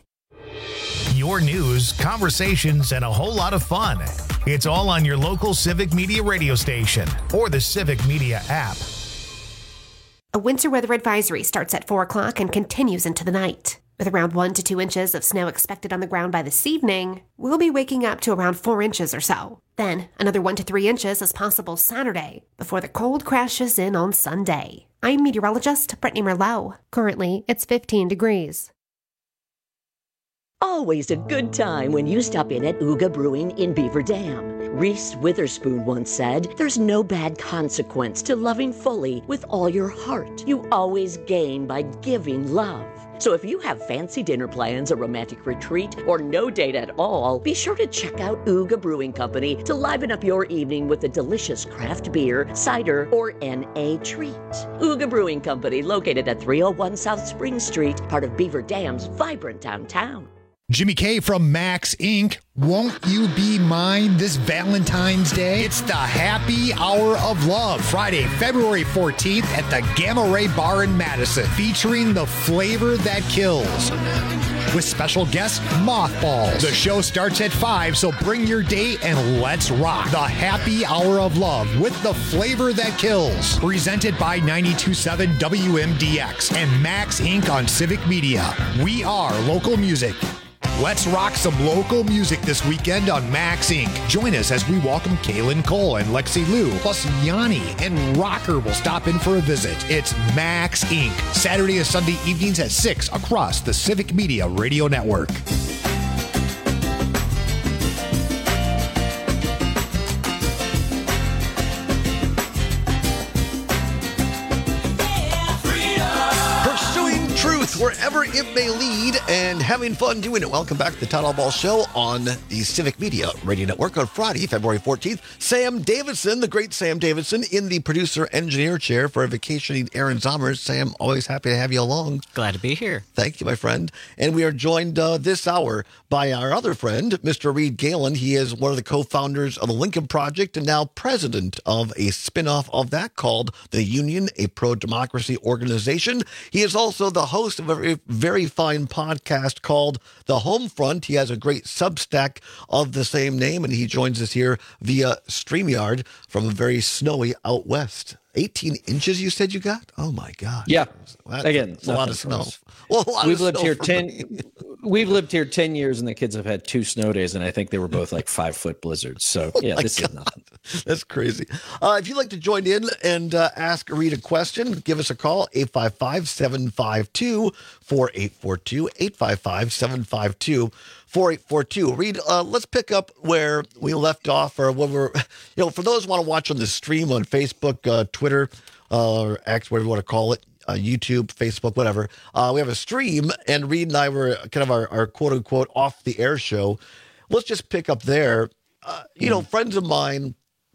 Your news, conversations, and a whole lot of fun. It's all on your local Civic Media radio station or the Civic Media app. A winter weather advisory starts at four o'clock and continues into the night. With around one to two inches of snow expected on the ground by this evening, we'll be waking up to around four inches or so. Then, another one to three inches is possible Saturday, before the cold crashes in on Sunday. I'm meteorologist Brittany Merlot. Currently, it's fifteen degrees. Always a good time when you stop in at Ooga Brewing in Beaver Dam. Reese Witherspoon once said, "There's no bad consequence to loving fully with all your heart. You always gain by giving love." So if you have fancy dinner plans, a romantic retreat, or no date at all, be sure to check out Ooga Brewing Company to liven up your evening with a delicious craft beer, cider, or N A treat. Ooga Brewing Company, located at three oh one South Spring Street, part of Beaver Dam's vibrant downtown. Jimmy K from Max Incorporated. Won't you be mine this Valentine's Day? It's the Happy Hour of Love, Friday, February fourteenth at the Gamma Ray Bar in Madison, featuring the flavor that kills. with special guest Mothballs. The show starts at five, so bring your date and let's rock. The Happy Hour of Love with the flavor that kills. Presented by ninety-two point seven W M D X and Max Incorporated on Civic Media. We are local music. Let's rock some local music this weekend on Max Incorporated. Join us as we welcome Kaylin Cole and Lexi Lou, plus Yanni and Rocker will stop in for a visit. It's Max Incorporated. Saturday and Sunday evenings at six across the Civic Media Radio Network. Wherever it may lead, and having fun doing it. Welcome back to the Todd Ball Show on the Civic Media Radio Network on Friday, February fourteenth. Sam Davidson, the great Sam Davidson, in the producer-engineer chair for a vacationing Aaron Zommers. Sam, always happy to have you along. Glad to be here. Thank you, my friend. And we are joined uh, this hour by our other friend, Mister Reed Galen. He is one of the co-founders of the Lincoln Project and now president of a spinoff of that called The Union, a pro-democracy organization. He is also the host of a very, very fine podcast called The Home Front. He has a great Substack of the same name, and he joins us here via StreamYard from a very snowy out west. eighteen inches you said you got? Oh, my God. Yeah. That's, Again, that's a lot of snow. Us. Well, a lot we've of lived snow here for ten. me. We've lived here ten years, and the kids have had two snow days, and I think they were both like five foot blizzards. So Oh yeah, my this God. is nothing. That's crazy. Uh, if you'd like to join in and uh, ask Reed a question, give us a call, eight five five, seven five two, four eight four two, eight five five, seven five two, four eight four two. Reed, uh, let's pick up where we left off, or when we're, you know, for those who want to watch on the stream on Facebook, uh, Twitter, uh, or X, whatever you want to call it, uh, YouTube, Facebook, whatever. Uh, we have a stream, and Reed and I were kind of our, our quote-unquote off-the-air show. Let's just pick up there. Uh, you know, friends of mine,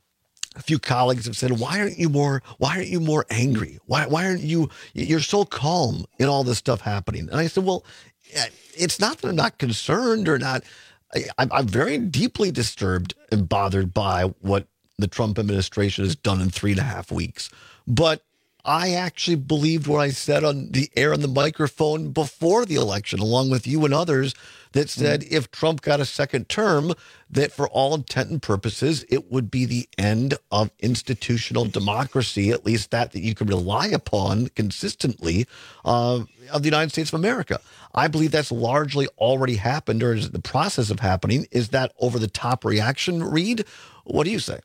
a few colleagues have said, why aren't you more, why aren't you more angry? Why, why aren't you, you're so calm in all this stuff happening? And I said, well, it's not that I'm not concerned or not. I, I'm, I'm very deeply disturbed and bothered by what the Trump administration has done in three and a half weeks. But I actually believed what I said on the air on the microphone before the election, along with you and others, that said mm. if Trump got a second term, that for all intent and purposes, it would be the end of institutional democracy, at least that that you can rely upon consistently uh, of the United States of America. I believe that's largely already happened, or is the process of happening. Is that over-the-top reaction, Reed? What do you say?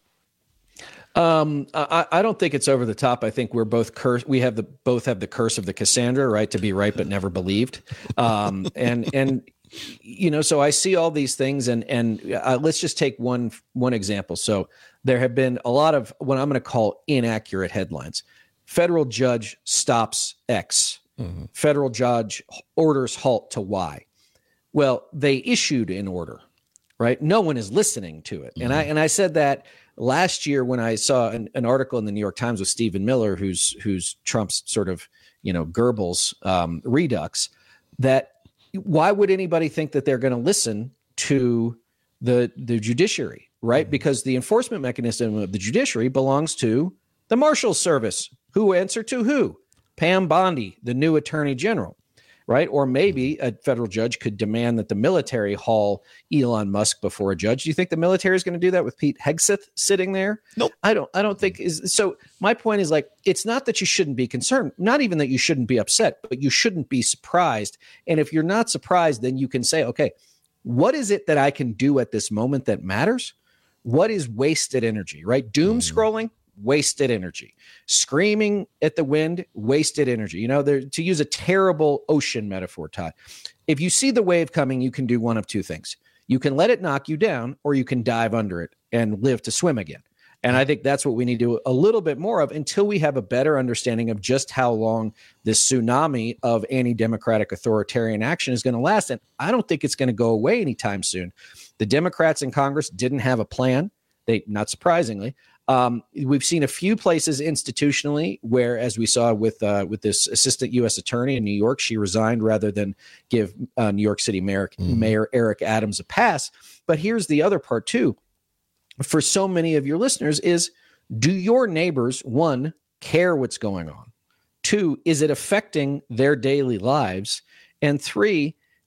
Um, I, I don't think it's over the top. I think we're both cursed. We have the both have the curse of the Cassandra, right? To be right but never believed. Um, and and you know, so I see all these things, and and uh, let's just take one one example. So there have been a lot of what I'm going to call inaccurate headlines. Federal judge stops X. Mm-hmm. Federal judge orders halt to Y. Well, they issued an order, right? No one is listening to it, mm-hmm. and I and I said that last year when I saw an, an article in the New York Times with Stephen Miller, who's who's Trump's sort of, you know, Goebbels um, redux, that why would anybody think that they're going to listen to the the judiciary, right? Mm-hmm. Because the enforcement mechanism of the judiciary belongs to the Marshals Service, who answer to who? Pam Bondi, the new attorney general, right? Or maybe a federal judge could demand that the military haul Elon Musk before a judge. Do you think the military is going to do that with Pete Hegseth sitting there? Nope. I don't, I don't think is. So my point is, like, it's not that you shouldn't be concerned, not even that you shouldn't be upset, but you shouldn't be surprised. And if you're not surprised, then you can say, okay, what is it that I can do at this moment that matters? What is wasted energy, right? Doom mm. scrolling, wasted energy. Screaming at the wind, wasted energy. You know, there, to use a terrible ocean metaphor, Todd, if you see the wave coming, you can do one of two things. You can let it knock you down, or you can dive under it and live to swim again. And I think that's what we need to do a little bit more of until we have a better understanding of just how long this tsunami of anti-democratic authoritarian action is going to last. And I don't think it's going to go away anytime soon. The Democrats in Congress didn't have a plan. They, not surprisingly, Um, we've seen a few places institutionally where, as we saw with uh, with this assistant U S attorney in New York, she resigned rather than give uh, New York City Mayor, mm. Mayor Eric Adams a pass. But here's the other part, too. For so many of your listeners is, do your neighbors, one, care what's going on? Two, is it affecting their daily lives? And three,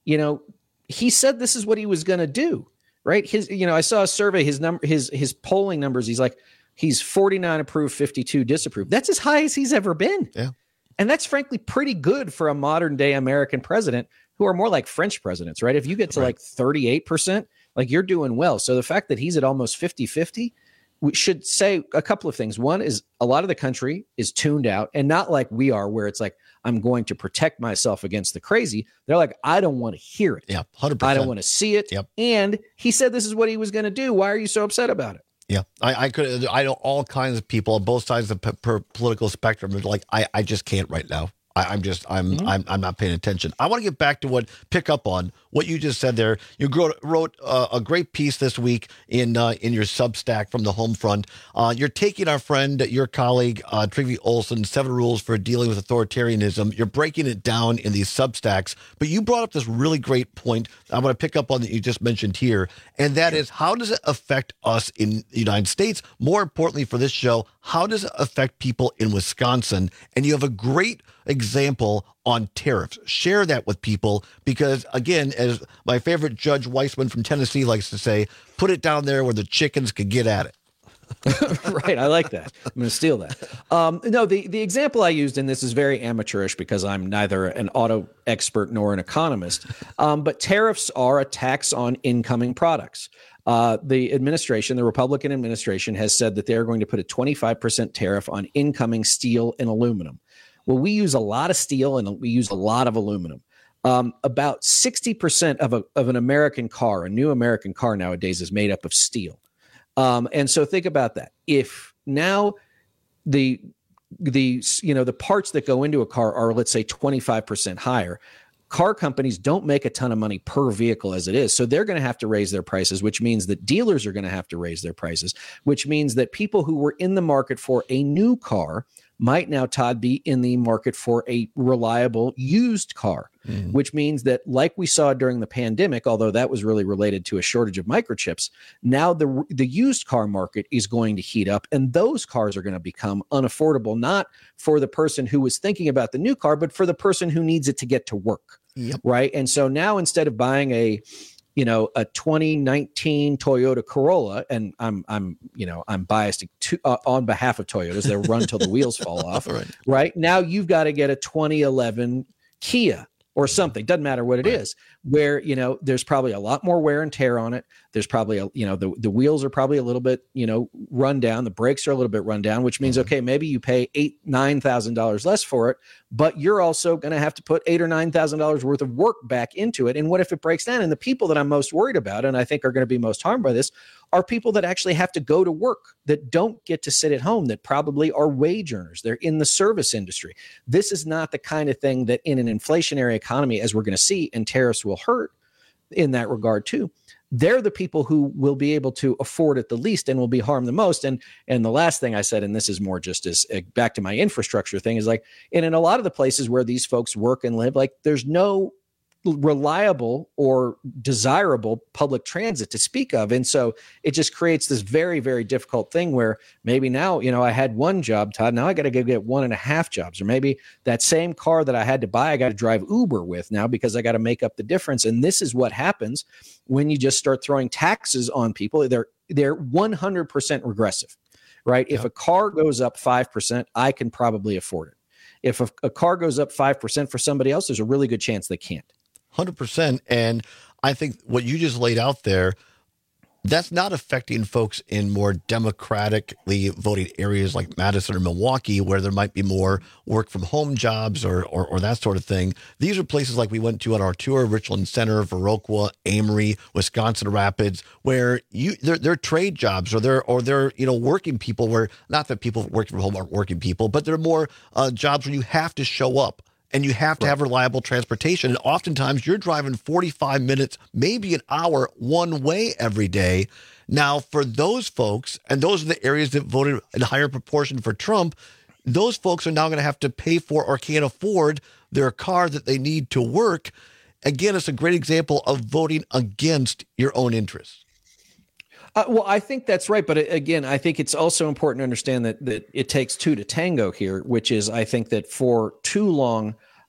you know, he said this is what he was going to do, right? His, you know, I saw a survey, his number, his, his polling numbers. He's like, he's forty-nine approved, fifty-two disapproved. That's as high as he's ever been. Yeah. And that's frankly pretty good for a modern day American president, who are more like French presidents, right? If you get to right. like thirty-eight percent, like you're doing well. So the fact that he's at almost fifty-fifty, we should say a couple of things. One is a lot of the country is tuned out, and not like we are, where it's like, I'm going to protect myself against the crazy. They're like, I don't want to hear it. Yeah, one hundred percent. I don't want to see it. Yep. And he said this is what he was going to do. Why are you so upset about it? Yeah, I, I could. I know all kinds of people on both sides of the p- p- political spectrum. Like, I, I just can't right now. I, I'm just, I'm, mm-hmm. I'm, I'm not paying attention. I want to get back to what, pick up on what you just said there. You wrote, wrote uh, a great piece this week in uh, in your Substack from the home front. Uh, you're taking our friend, your colleague, uh, Trygve Olsen, Seven Rules for Dealing with Authoritarianism. You're breaking it down in these Substacks. But you brought up this really great point I want to pick up on that you just mentioned here. And that is, how does it affect us in the United States? More importantly for this show, how does it affect people in Wisconsin? And you have a great example on tariffs. Share that with people because, again, as my favorite Judge Weissman from Tennessee likes to say, put it down there where the chickens could get at it. Right. I like that. I'm going to steal that. Um, no, the, the example I used, and this is very amateurish because I'm neither an auto expert nor an economist, um, but tariffs are a tax on incoming products. Uh, the administration, the Republican administration, has said that they're going to put a twenty-five percent tariff on incoming steel and aluminum. Well, we use a lot of steel and we use a lot of aluminum. Um, about sixty percent of, a, of an American car, a new American car nowadays, is made up of steel. Um, and so think about that. If now the the you know the parts that go into a car are, let's say, twenty-five percent higher, car companies don't make a ton of money per vehicle as it is. So they're going to have to raise their prices, which means that dealers are going to have to raise their prices, which means that people who were in the market for a new car might now, Todd, be in the market for a reliable used car, mm. which means that, like we saw during the pandemic, although that was really related to a shortage of microchips, now the the used car market is going to heat up, and those cars are going to become unaffordable, not for the person who was thinking about the new car, but for the person who needs it to get to work, yep. right? And so now, instead of buying a you know, a twenty nineteen Toyota Corolla, and I'm, I'm, you know, I'm biased to, uh, on behalf of Toyotas. They'll run till the wheels fall off. Right. right now, you've got to get a twenty eleven Kia or something. Doesn't matter what it right. is. Where you know, there's probably a lot more wear and tear on it. There's probably a, you know, the the wheels are probably a little bit, you know, run down. The brakes are a little bit run down, which means mm-hmm. okay, maybe you pay eight, nine thousand dollars less for it, but you're also going to have to put eight or nine thousand dollars worth of work back into it. And what if it breaks down? And the people that I'm most worried about, and I think are going to be most harmed by this, are people that actually have to go to work, that don't get to sit at home, that probably are wage earners. They're in the service industry. This is not the kind of thing that in an inflationary economy, as we're going to see, and tariffs will hurt in that regard too. They're the people who will be able to afford it the least and will be harmed the most. And and the last thing I said, and this is more just as uh, back to my infrastructure thing, is like, and in a lot of the places where these folks work and live, like there's no reliable or desirable public transit to speak of. And so it just creates this very, very difficult thing where maybe now, you know, I had one job, Todd, now I got to go get one and a half jobs, or maybe that same car that I had to buy, I got to drive Uber with now because I got to make up the difference. And this is what happens when you just start throwing taxes on people. They're, they're one hundred percent regressive, right? Yeah. If a car goes up five percent, I can probably afford it. If a, a car goes up five percent for somebody else, there's a really good chance they can't. one hundred percent. And I think what you just laid out there, that's not affecting folks in more democratically voting areas like Madison or Milwaukee, where there might be more work from home jobs or, or, or that sort of thing. These are places like we went to on our tour, Richland Center, Viroqua, Amory, Wisconsin Rapids, where you they're, they're trade jobs or they're, or they're, you know, working people where, not that people working from home aren't working people, but they're more uh, jobs where you have to show up. And you have to have reliable transportation. And oftentimes you're driving forty-five minutes, maybe an hour one way every day. Now, for those folks, and those are the areas that voted in a higher proportion for Trump, those folks are now going to have to pay for or can't afford their car that they need to work. Again, it's a great example of voting against your own interests. Uh, well, I think that's right. But again, I think it's also important to understand that that it takes two to tango here, which is I think that for too long,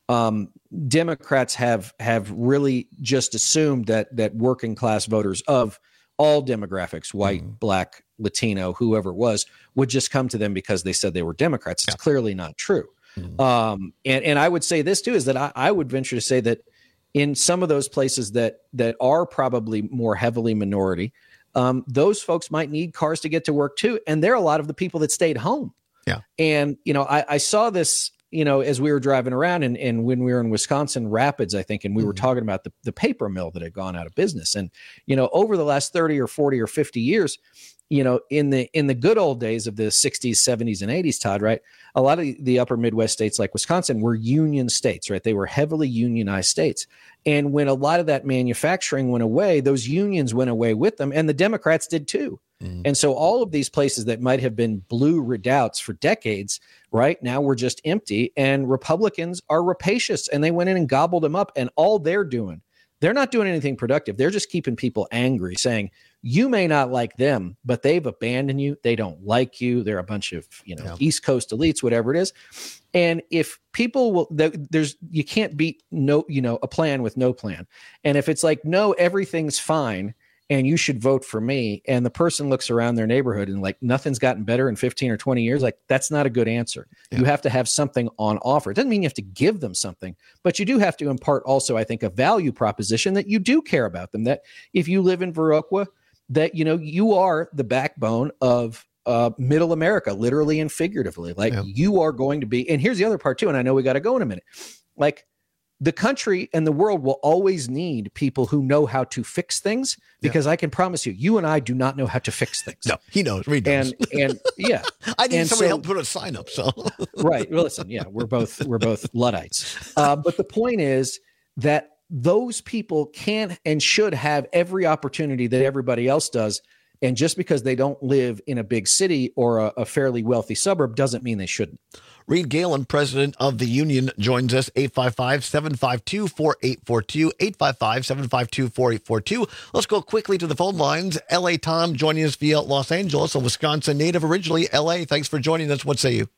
um, Democrats have have really just assumed that that working class voters of all demographics, white, mm. black, Latino, whoever it was, would just come to them because they said they were Democrats. It's yeah. clearly not true. Mm. Um, and, and I would say this too, is that I, I would venture to say that in some of those places that that are probably more heavily minority, um, those folks might need cars to get to work too. And there are a lot of the people that stayed home. Yeah. And, you know, I, I saw this, you know, as we were driving around and, and when we were in Wisconsin Rapids, I think, and we mm-hmm. were talking about the, the paper mill that had gone out of business. And, you know, over the last thirty or forty or fifty years, you know, in the in the good old days of the sixties, seventies, and eighties, Todd, right? A lot of the, the upper Midwest states like Wisconsin were union states, right? They were heavily unionized states. And when a lot of that manufacturing went away, those unions went away with them, and the Democrats did too. Mm. And so all of these places that might have been blue redoubts for decades, right now we're just empty, and Republicans are rapacious, and they went in and gobbled them up. And all they're doing, they're not doing anything productive. They're just keeping people angry, saying, you may not like them, but they've abandoned you. They don't like you. They're a bunch of, you know, yeah. East Coast elites, whatever it is. And if people will, there's, you can't beat no, you know, a plan with no plan. And if it's like, no, everything's fine and you should vote for me, and the person looks around their neighborhood and like nothing's gotten better in fifteen or twenty years, like that's not a good answer. Yeah. You have to have something on offer. It doesn't mean you have to give them something, but you do have to impart also, I think, a value proposition that you do care about them. That if you live in Viroqua, that, you know, you are the backbone of uh, middle America, literally and figuratively. Like yeah. you are going to be, and here's the other part too, and I know we got to go in a minute. Like the country and the world will always need people who know how to fix things, because yeah. I can promise you, you and I do not know how to fix things. No, he knows. Reed knows. And, and yeah. I need and somebody so, to help put a sign up. So right. Well, listen, yeah, we're both, we're both Luddites. Uh, but the point is that those people can and should have every opportunity that everybody else does. And just because they don't live in a big city or a, a fairly wealthy suburb doesn't mean they shouldn't. Reed Galen, president of the union, joins us. eight five five, seven five two, four eight four two, eight five five, seven five two, four eight four two. Let's go quickly to the phone lines. L A Tom joining us via Los Angeles, a Wisconsin native originally. L A, thanks for joining us. What say you?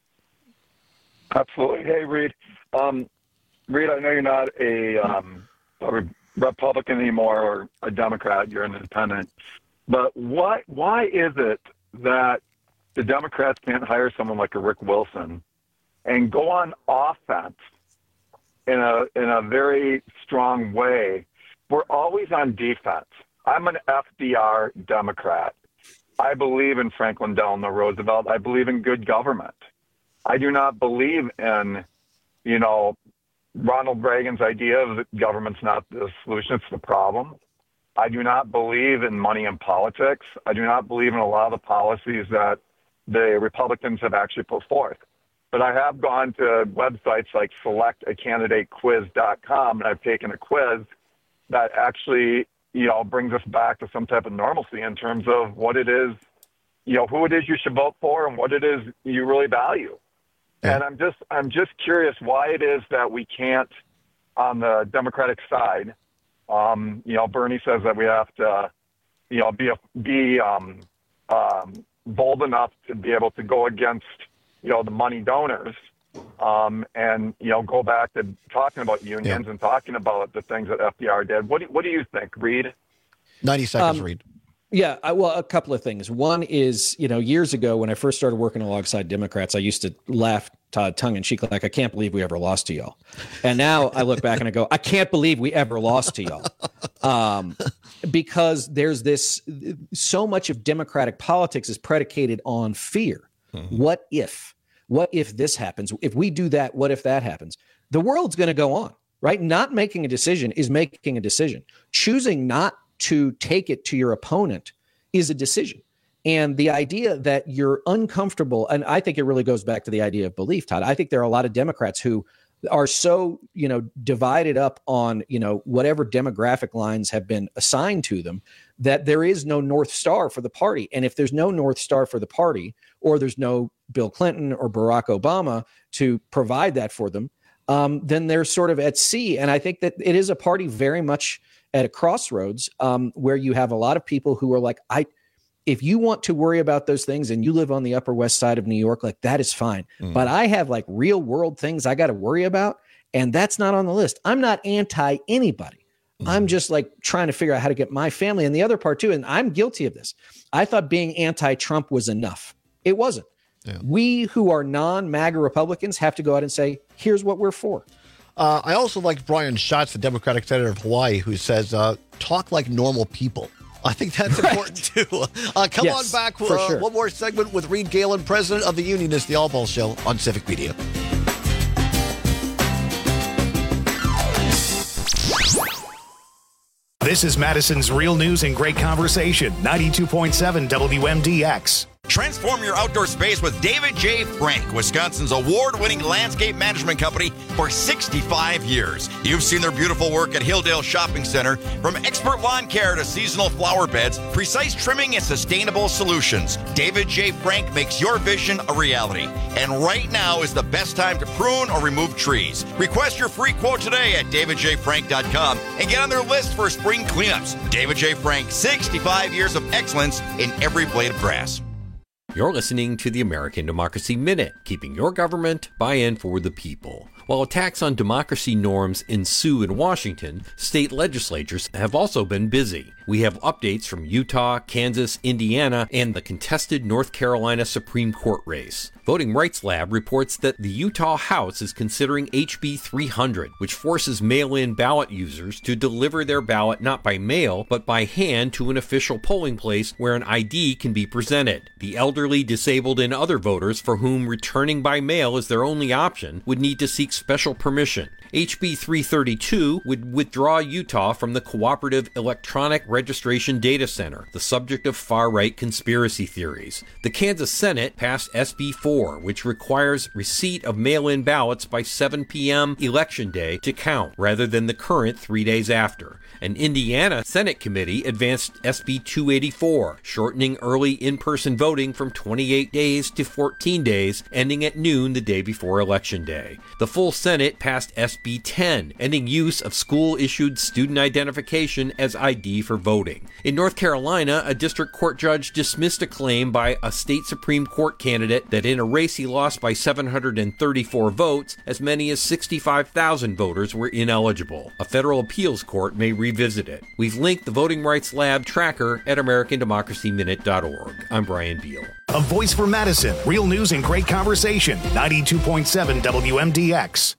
Absolutely. Hey, Reed. Um, Reed, I know you're not a, um, a Republican anymore or a Democrat. You're an independent. But why why is it that the Democrats can't hire someone like a Rick Wilson and go on offense in a in a very strong way? We're always on defense. I'm an F D R Democrat. I believe in Franklin Delano Roosevelt. I believe in good government. I do not believe in, you know, Ronald Reagan's idea of that government's not the solution, it's the problem. I do not believe in money in politics. I do not believe in a lot of the policies that the Republicans have actually put forth. But I have gone to websites like select a candidate quiz dot com, and I've taken a quiz that actually, you know, brings us back to some type of normalcy in terms of what it is, you know, who it is you should vote for and what it is you really value. Yeah. And I'm just, I'm just curious why it is that we can't, on the Democratic side, um, you know, Bernie says that we have to, you know, be a, be um, um, bold enough to be able to go against, you know, the money donors, um, and, you know, go back to talking about unions yeah. and talking about the things that F D R did. What do, what do you think, Reed? ninety seconds, um, Reed. Yeah, I, well, a couple of things. One is, you know, years ago when I first started working alongside Democrats, I used to laugh Todd, tongue in cheek, like, I can't believe we ever lost to y'all. And now I look back and I go, I can't believe we ever lost to y'all. Um, because there's this, so much of Democratic politics is predicated on fear. Mm-hmm. What if? What if this happens? If we do that, what if that happens? The world's going to go on, right? Not making a decision is making a decision. Choosing not to take it to your opponent is a decision. And the idea that you're uncomfortable, and I think it really goes back to the idea of belief, Todd. I think there are a lot of Democrats who are so, you know, divided up on, you know, whatever demographic lines have been assigned to them, that there is no North Star for the party. And if there's no North Star for the party, or there's no Bill Clinton or Barack Obama to provide that for them, um, then they're sort of at sea. And I think that it is a party very much at a crossroads, um, where you have a lot of people who are like, I, if you want to worry about those things and you live on the Upper West Side of New York, like that is fine. Mm. But I have like real world things I got to worry about. And that's not on the list. I'm not anti anybody. Mm-hmm. I'm just like trying to figure out how to get my family. And the other part too, and I'm guilty of this. I thought being anti-Trump was enough. It wasn't. Yeah. We who are non-MAGA Republicans have to go out and say, here's what we're for. Uh, I also like Brian Schatz, the Democratic Senator of Hawaii, who says, uh, talk like normal people. I think that's right. important, too. Uh, come yes, on back. Uh, sure. One more segment with Reed Galen, President of the Union. It's the All Balls Show on Civic Media. This is Madison's Real News and Great Conversation, ninety-two point seven W M D X. Transform your outdoor space with David J. Frank, Wisconsin's award-winning landscape management company for sixty-five years. You've seen their beautiful work at Hilldale Shopping Center. From expert lawn care to seasonal flower beds, precise trimming and sustainable solutions, David J. Frank makes your vision a reality. And right now is the best time to prune or remove trees. Request your free quote today at david j frank dot com and get on their list for spring cleanups. David J. Frank, sixty-five years of excellence in every blade of grass. You're listening to the American Democracy Minute, keeping your government by and for the people. While attacks on democracy norms ensue in Washington, state legislatures have also been busy. We have updates from Utah, Kansas, Indiana, and the contested North Carolina Supreme Court race. Voting Rights Lab reports that the Utah House is considering H B three hundred, which forces mail-in ballot users to deliver their ballot not by mail, but by hand to an official polling place where an I D can be presented. The elderly, disabled, and other voters for whom returning by mail is their only option would need to seek special permission. H B three thirty-two would withdraw Utah from the Cooperative Electronic Registration Data Center, the subject of far-right conspiracy theories. The Kansas Senate passed S B four, which requires receipt of mail-in ballots by seven p.m. Election Day to count, rather than the current three days after. An Indiana Senate committee advanced S B two eighty-four, shortening early in-person voting from twenty-eight days to fourteen days, ending at noon the day before Election Day. The full Senate passed S B ten, ending use of school-issued student identification as I D for voting. In North Carolina, a district court judge dismissed a claim by a state Supreme Court candidate that in a race he lost by seven hundred thirty-four votes, as many as sixty-five thousand voters were ineligible. A federal appeals court may revisit it. We've linked the Voting Rights Lab tracker at american democracy minute dot org. I'm Brian Beal. A voice for Madison. Real news and great conversation. ninety-two point seven W M D X.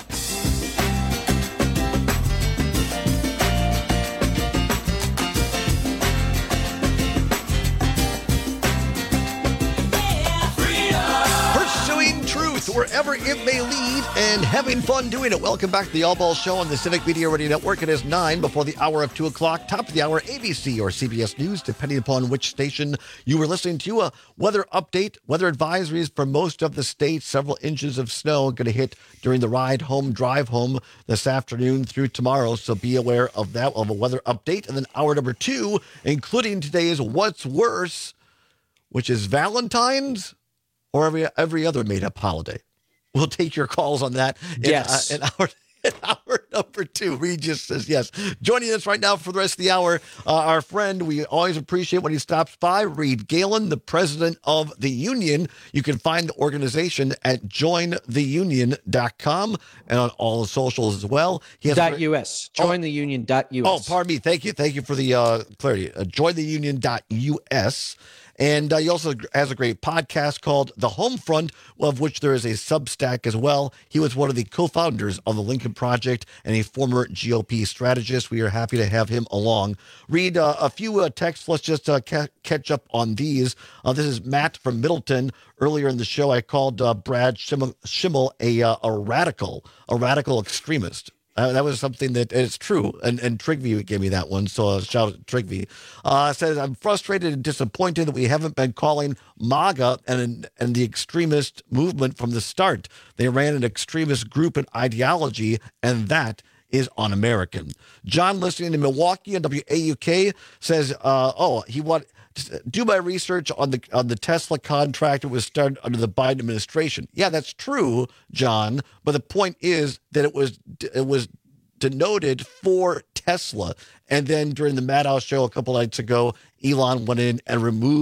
Wherever it may lead, and having fun doing it. Welcome back to the All Balls Show on the Civic Media Radio Network. It is nine before the hour of two o'clock. Top of the hour, A B C or C B S News, depending upon which station you were listening to. A weather update, weather advisories for most of the state. Several inches of snow going to hit during the ride home, drive home this afternoon through tomorrow. So be aware of that, of a weather update. And then hour number two, including today's What's Worse, which is Valentine's or every every other made-up holiday. We'll take your calls on that. In, yes. Uh, in, hour, in hour number two. Reed just says yes. Joining us right now for the rest of the hour, uh, our friend, we always appreciate when he stops by, Reed Galen, the president of the union. You can find the organization at join the union dot com and on all the socials as well. He has dot .us. join the union dot U S. Oh, pardon me. Thank you. Thank you for the uh, clarity. Uh, join the union dot U S. And uh, he also has a great podcast called The Home Front, of which there is a Substack as well. He was one of the co-founders of the Lincoln Project and a former G O P strategist. We are happy to have him along. Read uh, a few uh, texts. Let's just uh, ca- catch up on these. Uh, this is Matt from Middleton. Earlier in the show, I called uh, Brad Schimmel, Schimmel a, uh, a radical, a radical extremist. Uh, that was something that is true, and, and Trigby gave me that one, so uh, shout out to Trigby. Uh, says, I'm frustrated and disappointed that we haven't been calling MAGA and, and the extremist movement from the start. They ran an extremist group and ideology, and that is un-American. John, listening to Milwaukee and W A U K, says, uh, oh, he want do my research on the on the Tesla contract. It was started under the Biden administration. Yeah, that's true, John. But the point is that it was it was denoted for Tesla. And then during the Madhouse show a couple nights ago, Elon went in and removed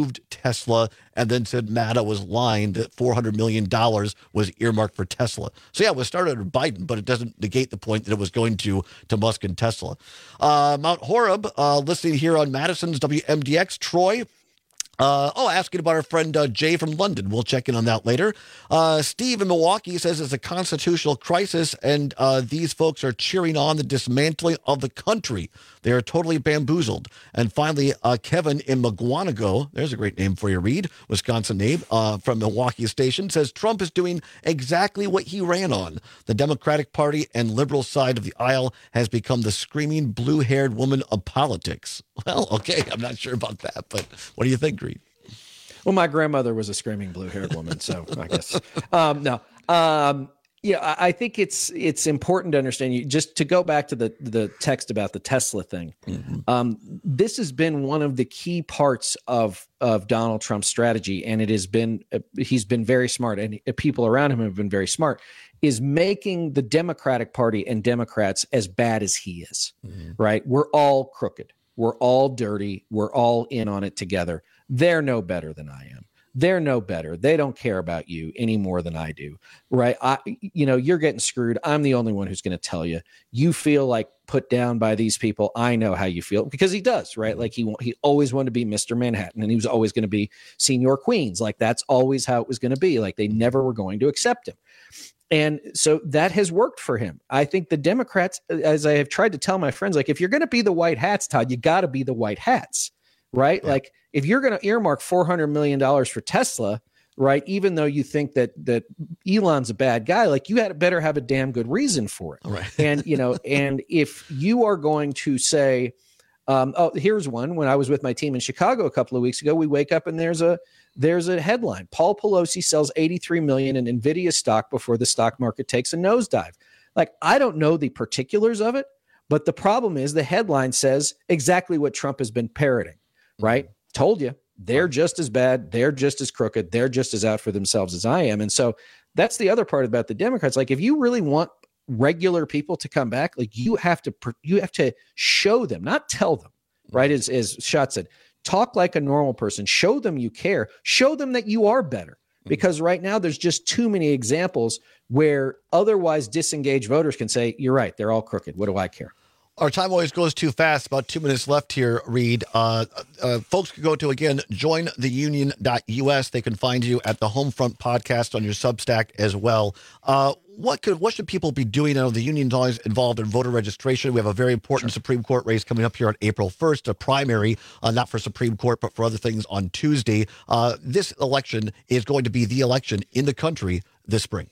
Tesla, and then said Mata was lying that four hundred million dollars was earmarked for Tesla. So, yeah, it was started under Biden, but it doesn't negate the point that it was going to, to Musk and Tesla. Uh, Mount Horeb, uh, listening here on Madison's W M D X. Troy. Uh, oh, asking about our friend uh, Jay from London. We'll check in on that later. Uh, Steve in Milwaukee says it's a constitutional crisis, and uh, these folks are cheering on the dismantling of the country. They are totally bamboozled. And finally, uh, Kevin in Mugwanago, there's a great name for you, Reed, Wisconsin name, uh, from Milwaukee Station, says Trump is doing exactly what he ran on. The Democratic Party and liberal side of the aisle has become the screaming blue-haired woman of politics. Well, okay, I'm not sure about that, but what do you think, Reed? Well, my grandmother was a screaming blue-haired woman, so I guess um, no. Um, yeah, I, I think it's it's important to understand. You just to go back to the the text about the Tesla thing. Mm-hmm. Um, this has been one of the key parts of of Donald Trump's strategy, and it has been uh, he's been very smart, and people around him have been very smart. Is making the Democratic Party and Democrats as bad as he is. Mm-hmm. Right? We're all crooked. We're all dirty. We're all in on it together. They're no better than I am. They're no better. They don't care about you any more than I do, right? I, you know, you're getting screwed. I'm the only one who's going to tell you. You feel like put down by these people. I know how you feel, because he does, right? Like he he always wanted to be Mister Manhattan, and he was always going to be Senior Queens. Like that's always how it was going to be. Like they never were going to accept him. And so that has worked for him. I think the Democrats, as I have tried to tell my friends, like if you're going to be the white hats, Todd, you got to be the white hats, right? Yeah. Like if you're going to earmark four hundred million dollars for Tesla, right, even though you think that that Elon's a bad guy, like you had better have a damn good reason for it. Right. And, you know, and if you are going to say, um, oh, here's one. When I was with my team in Chicago a couple of weeks ago, we wake up and there's a There's a headline. Paul Pelosi sells eighty-three million dollars in NVIDIA stock before the stock market takes a nosedive. Like, I don't know the particulars of it, but the problem is the headline says exactly what Trump has been parroting, right? Mm-hmm. Told you, they're just as bad. They're just as crooked. They're just as out for themselves as I am. And so that's the other part about the Democrats. Like, if you really want regular people to come back, like you have to, you have to show them, not tell them, right? As, as Scott said, talk like a normal person. Show them you care. Show them that you are better. Because right now there's just too many examples where otherwise disengaged voters can say, you're right, they're all crooked. What do I care? Our time always goes too fast. About two minutes left here, Reed. Uh, uh, folks can go to, again, join the union dot U S. They can find you at the Homefront podcast on your Substack as well. Uh, what could what should people be doing? I know the union's always involved in voter registration. We have a very important sure. Supreme Court race coming up here on April first, a primary, uh, not for Supreme Court, but for other things on Tuesday. Uh, this election is going to be the election in the country this spring.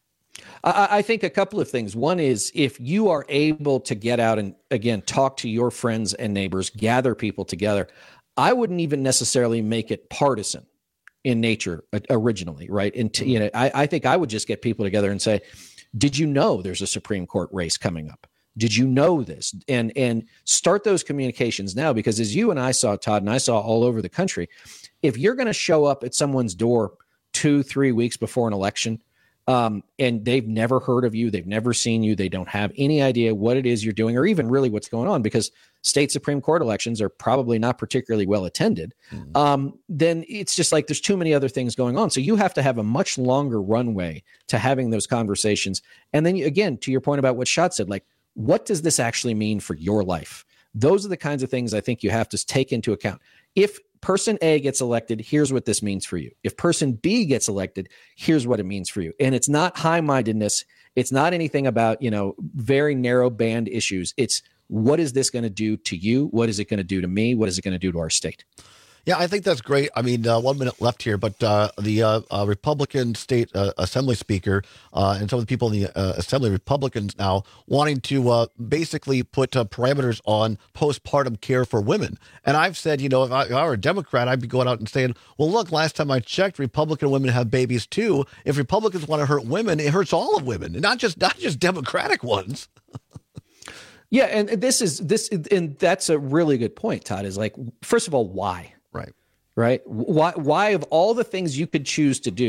I think a couple of things. One is if you are able to get out and, again, talk to your friends and neighbors, gather people together, I wouldn't even necessarily make it partisan in nature originally, right? And, to, you know, I, I think I would just get people together and say, did you know there's a Supreme Court race coming up? Did you know this? And, and start those communications now, because as you and I saw, Todd, and I saw all over the country, if you're going to show up at someone's door two, three weeks before an election, Um, and they've never heard of you, they've never seen you, they don't have any idea what it is you're doing or even really what's going on, because state Supreme Court elections are probably not particularly well attended, mm-hmm. um, then it's just like there's too many other things going on. So you have to have a much longer runway to having those conversations. And then, you, again, to your point about what Scott said, like, what does this actually mean for your life? Those are the kinds of things I think you have to take into account. If person A gets elected, here's what this means for you. If person B gets elected, here's what it means for you. And it's not high-mindedness. It's not anything about, you know, very narrow band issues. It's what is this going to do to you? What is it going to do to me? What is it going to do to our state? Yeah, I think that's great. I mean, uh, one minute left here, but uh, the uh, uh, Republican state uh, assembly speaker uh, and some of the people in the uh, assembly, Republicans now, wanting to uh, basically put uh, parameters on postpartum care for women. And I've said, you know, if I, if I were a Democrat, I'd be going out and saying, well, look, last time I checked, Republican women have babies too. If Republicans want to hurt women, it hurts all of women, and not just not just Democratic ones. Yeah, and this is this, and that's a really good point, Todd. Is like, first of all, why? Right. Right. Why, why of all the things you could choose to do,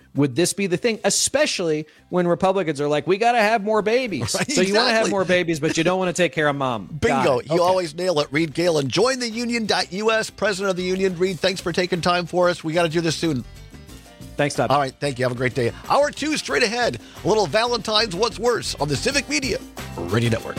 Would this be the thing? Especially when Republicans are like, we got to have more babies. Right, so you want to have exactly. more babies, but you don't want to take care of mom. Bingo. You Okay. always nail it, Reed Galen. Join the union dot U S, president of the union. Reed, thanks for taking time for us. We got to do this soon. Thanks, Todd. All right, thank you. Have a great day. Hour two straight ahead. A little Valentine's What's Worse on the Civic Media Radio Network.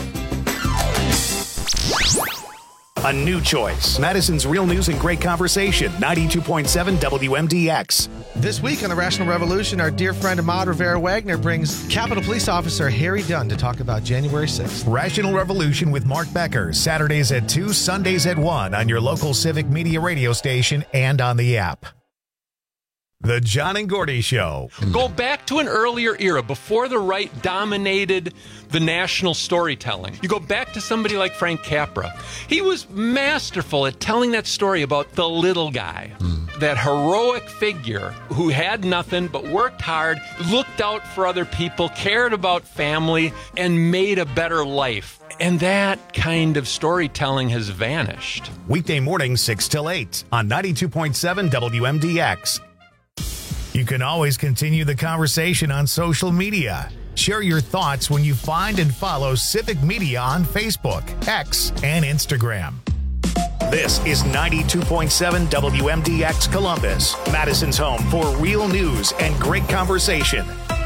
A new choice. Madison's Real News and Great Conversation. ninety-two point seven W M D X. This week on the Rational Revolution, our dear friend Ahmad Rivera-Wagner brings Capitol Police Officer Harry Dunn to talk about January sixth. Rational Revolution with Mark Becker. Saturdays at two, Sundays at one on your local Civic Media radio station and on the app. The John and Gordy Show. Go back to an earlier era before the right dominated the national storytelling. You go back to somebody like Frank Capra. He was masterful at telling that story about the little guy, mm. that heroic figure who had nothing but worked hard, looked out for other people, cared about family, and made a better life. And that kind of storytelling has vanished. Weekday mornings, six till eight on ninety-two point seven W M D X. You can always continue the conversation on social media. Share your thoughts when you find and follow Civic Media on Facebook, X, and Instagram. This is ninety-two point seven W M D X Columbus, Madison's home for real news and great conversation.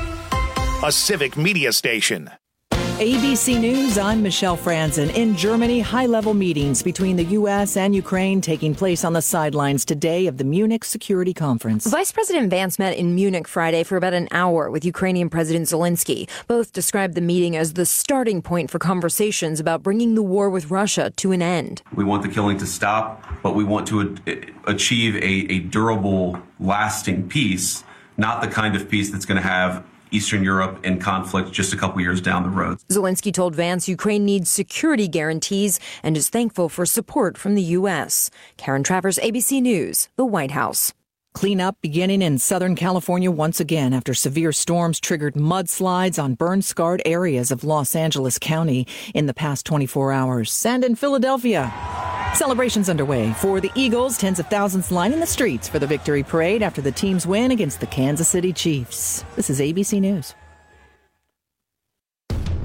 A Civic Media station. A B C News, I'm Michelle Franzen. In Germany, high-level meetings between the U S and Ukraine taking place on the sidelines today of the Munich Security Conference. Vice President Vance met in Munich Friday for about an hour with Ukrainian President Zelensky. Both described the meeting as the starting point for conversations about bringing the war with Russia to an end. We want the killing to stop, but we want to a- achieve a, a durable, lasting peace, not the kind of peace that's going to have Eastern Europe in conflict just a couple years down the road. Zelensky told Vance Ukraine needs security guarantees and is thankful for support from the U S. Karen Travers, A B C News, the White House. Cleanup beginning in Southern California once again after severe storms triggered mudslides on burn-scarred areas of Los Angeles County in the past twenty-four hours. And in Philadelphia, celebrations underway for the Eagles. Tens of thousands lining the streets for the victory parade after the team's win against the Kansas City Chiefs. This is A B C News.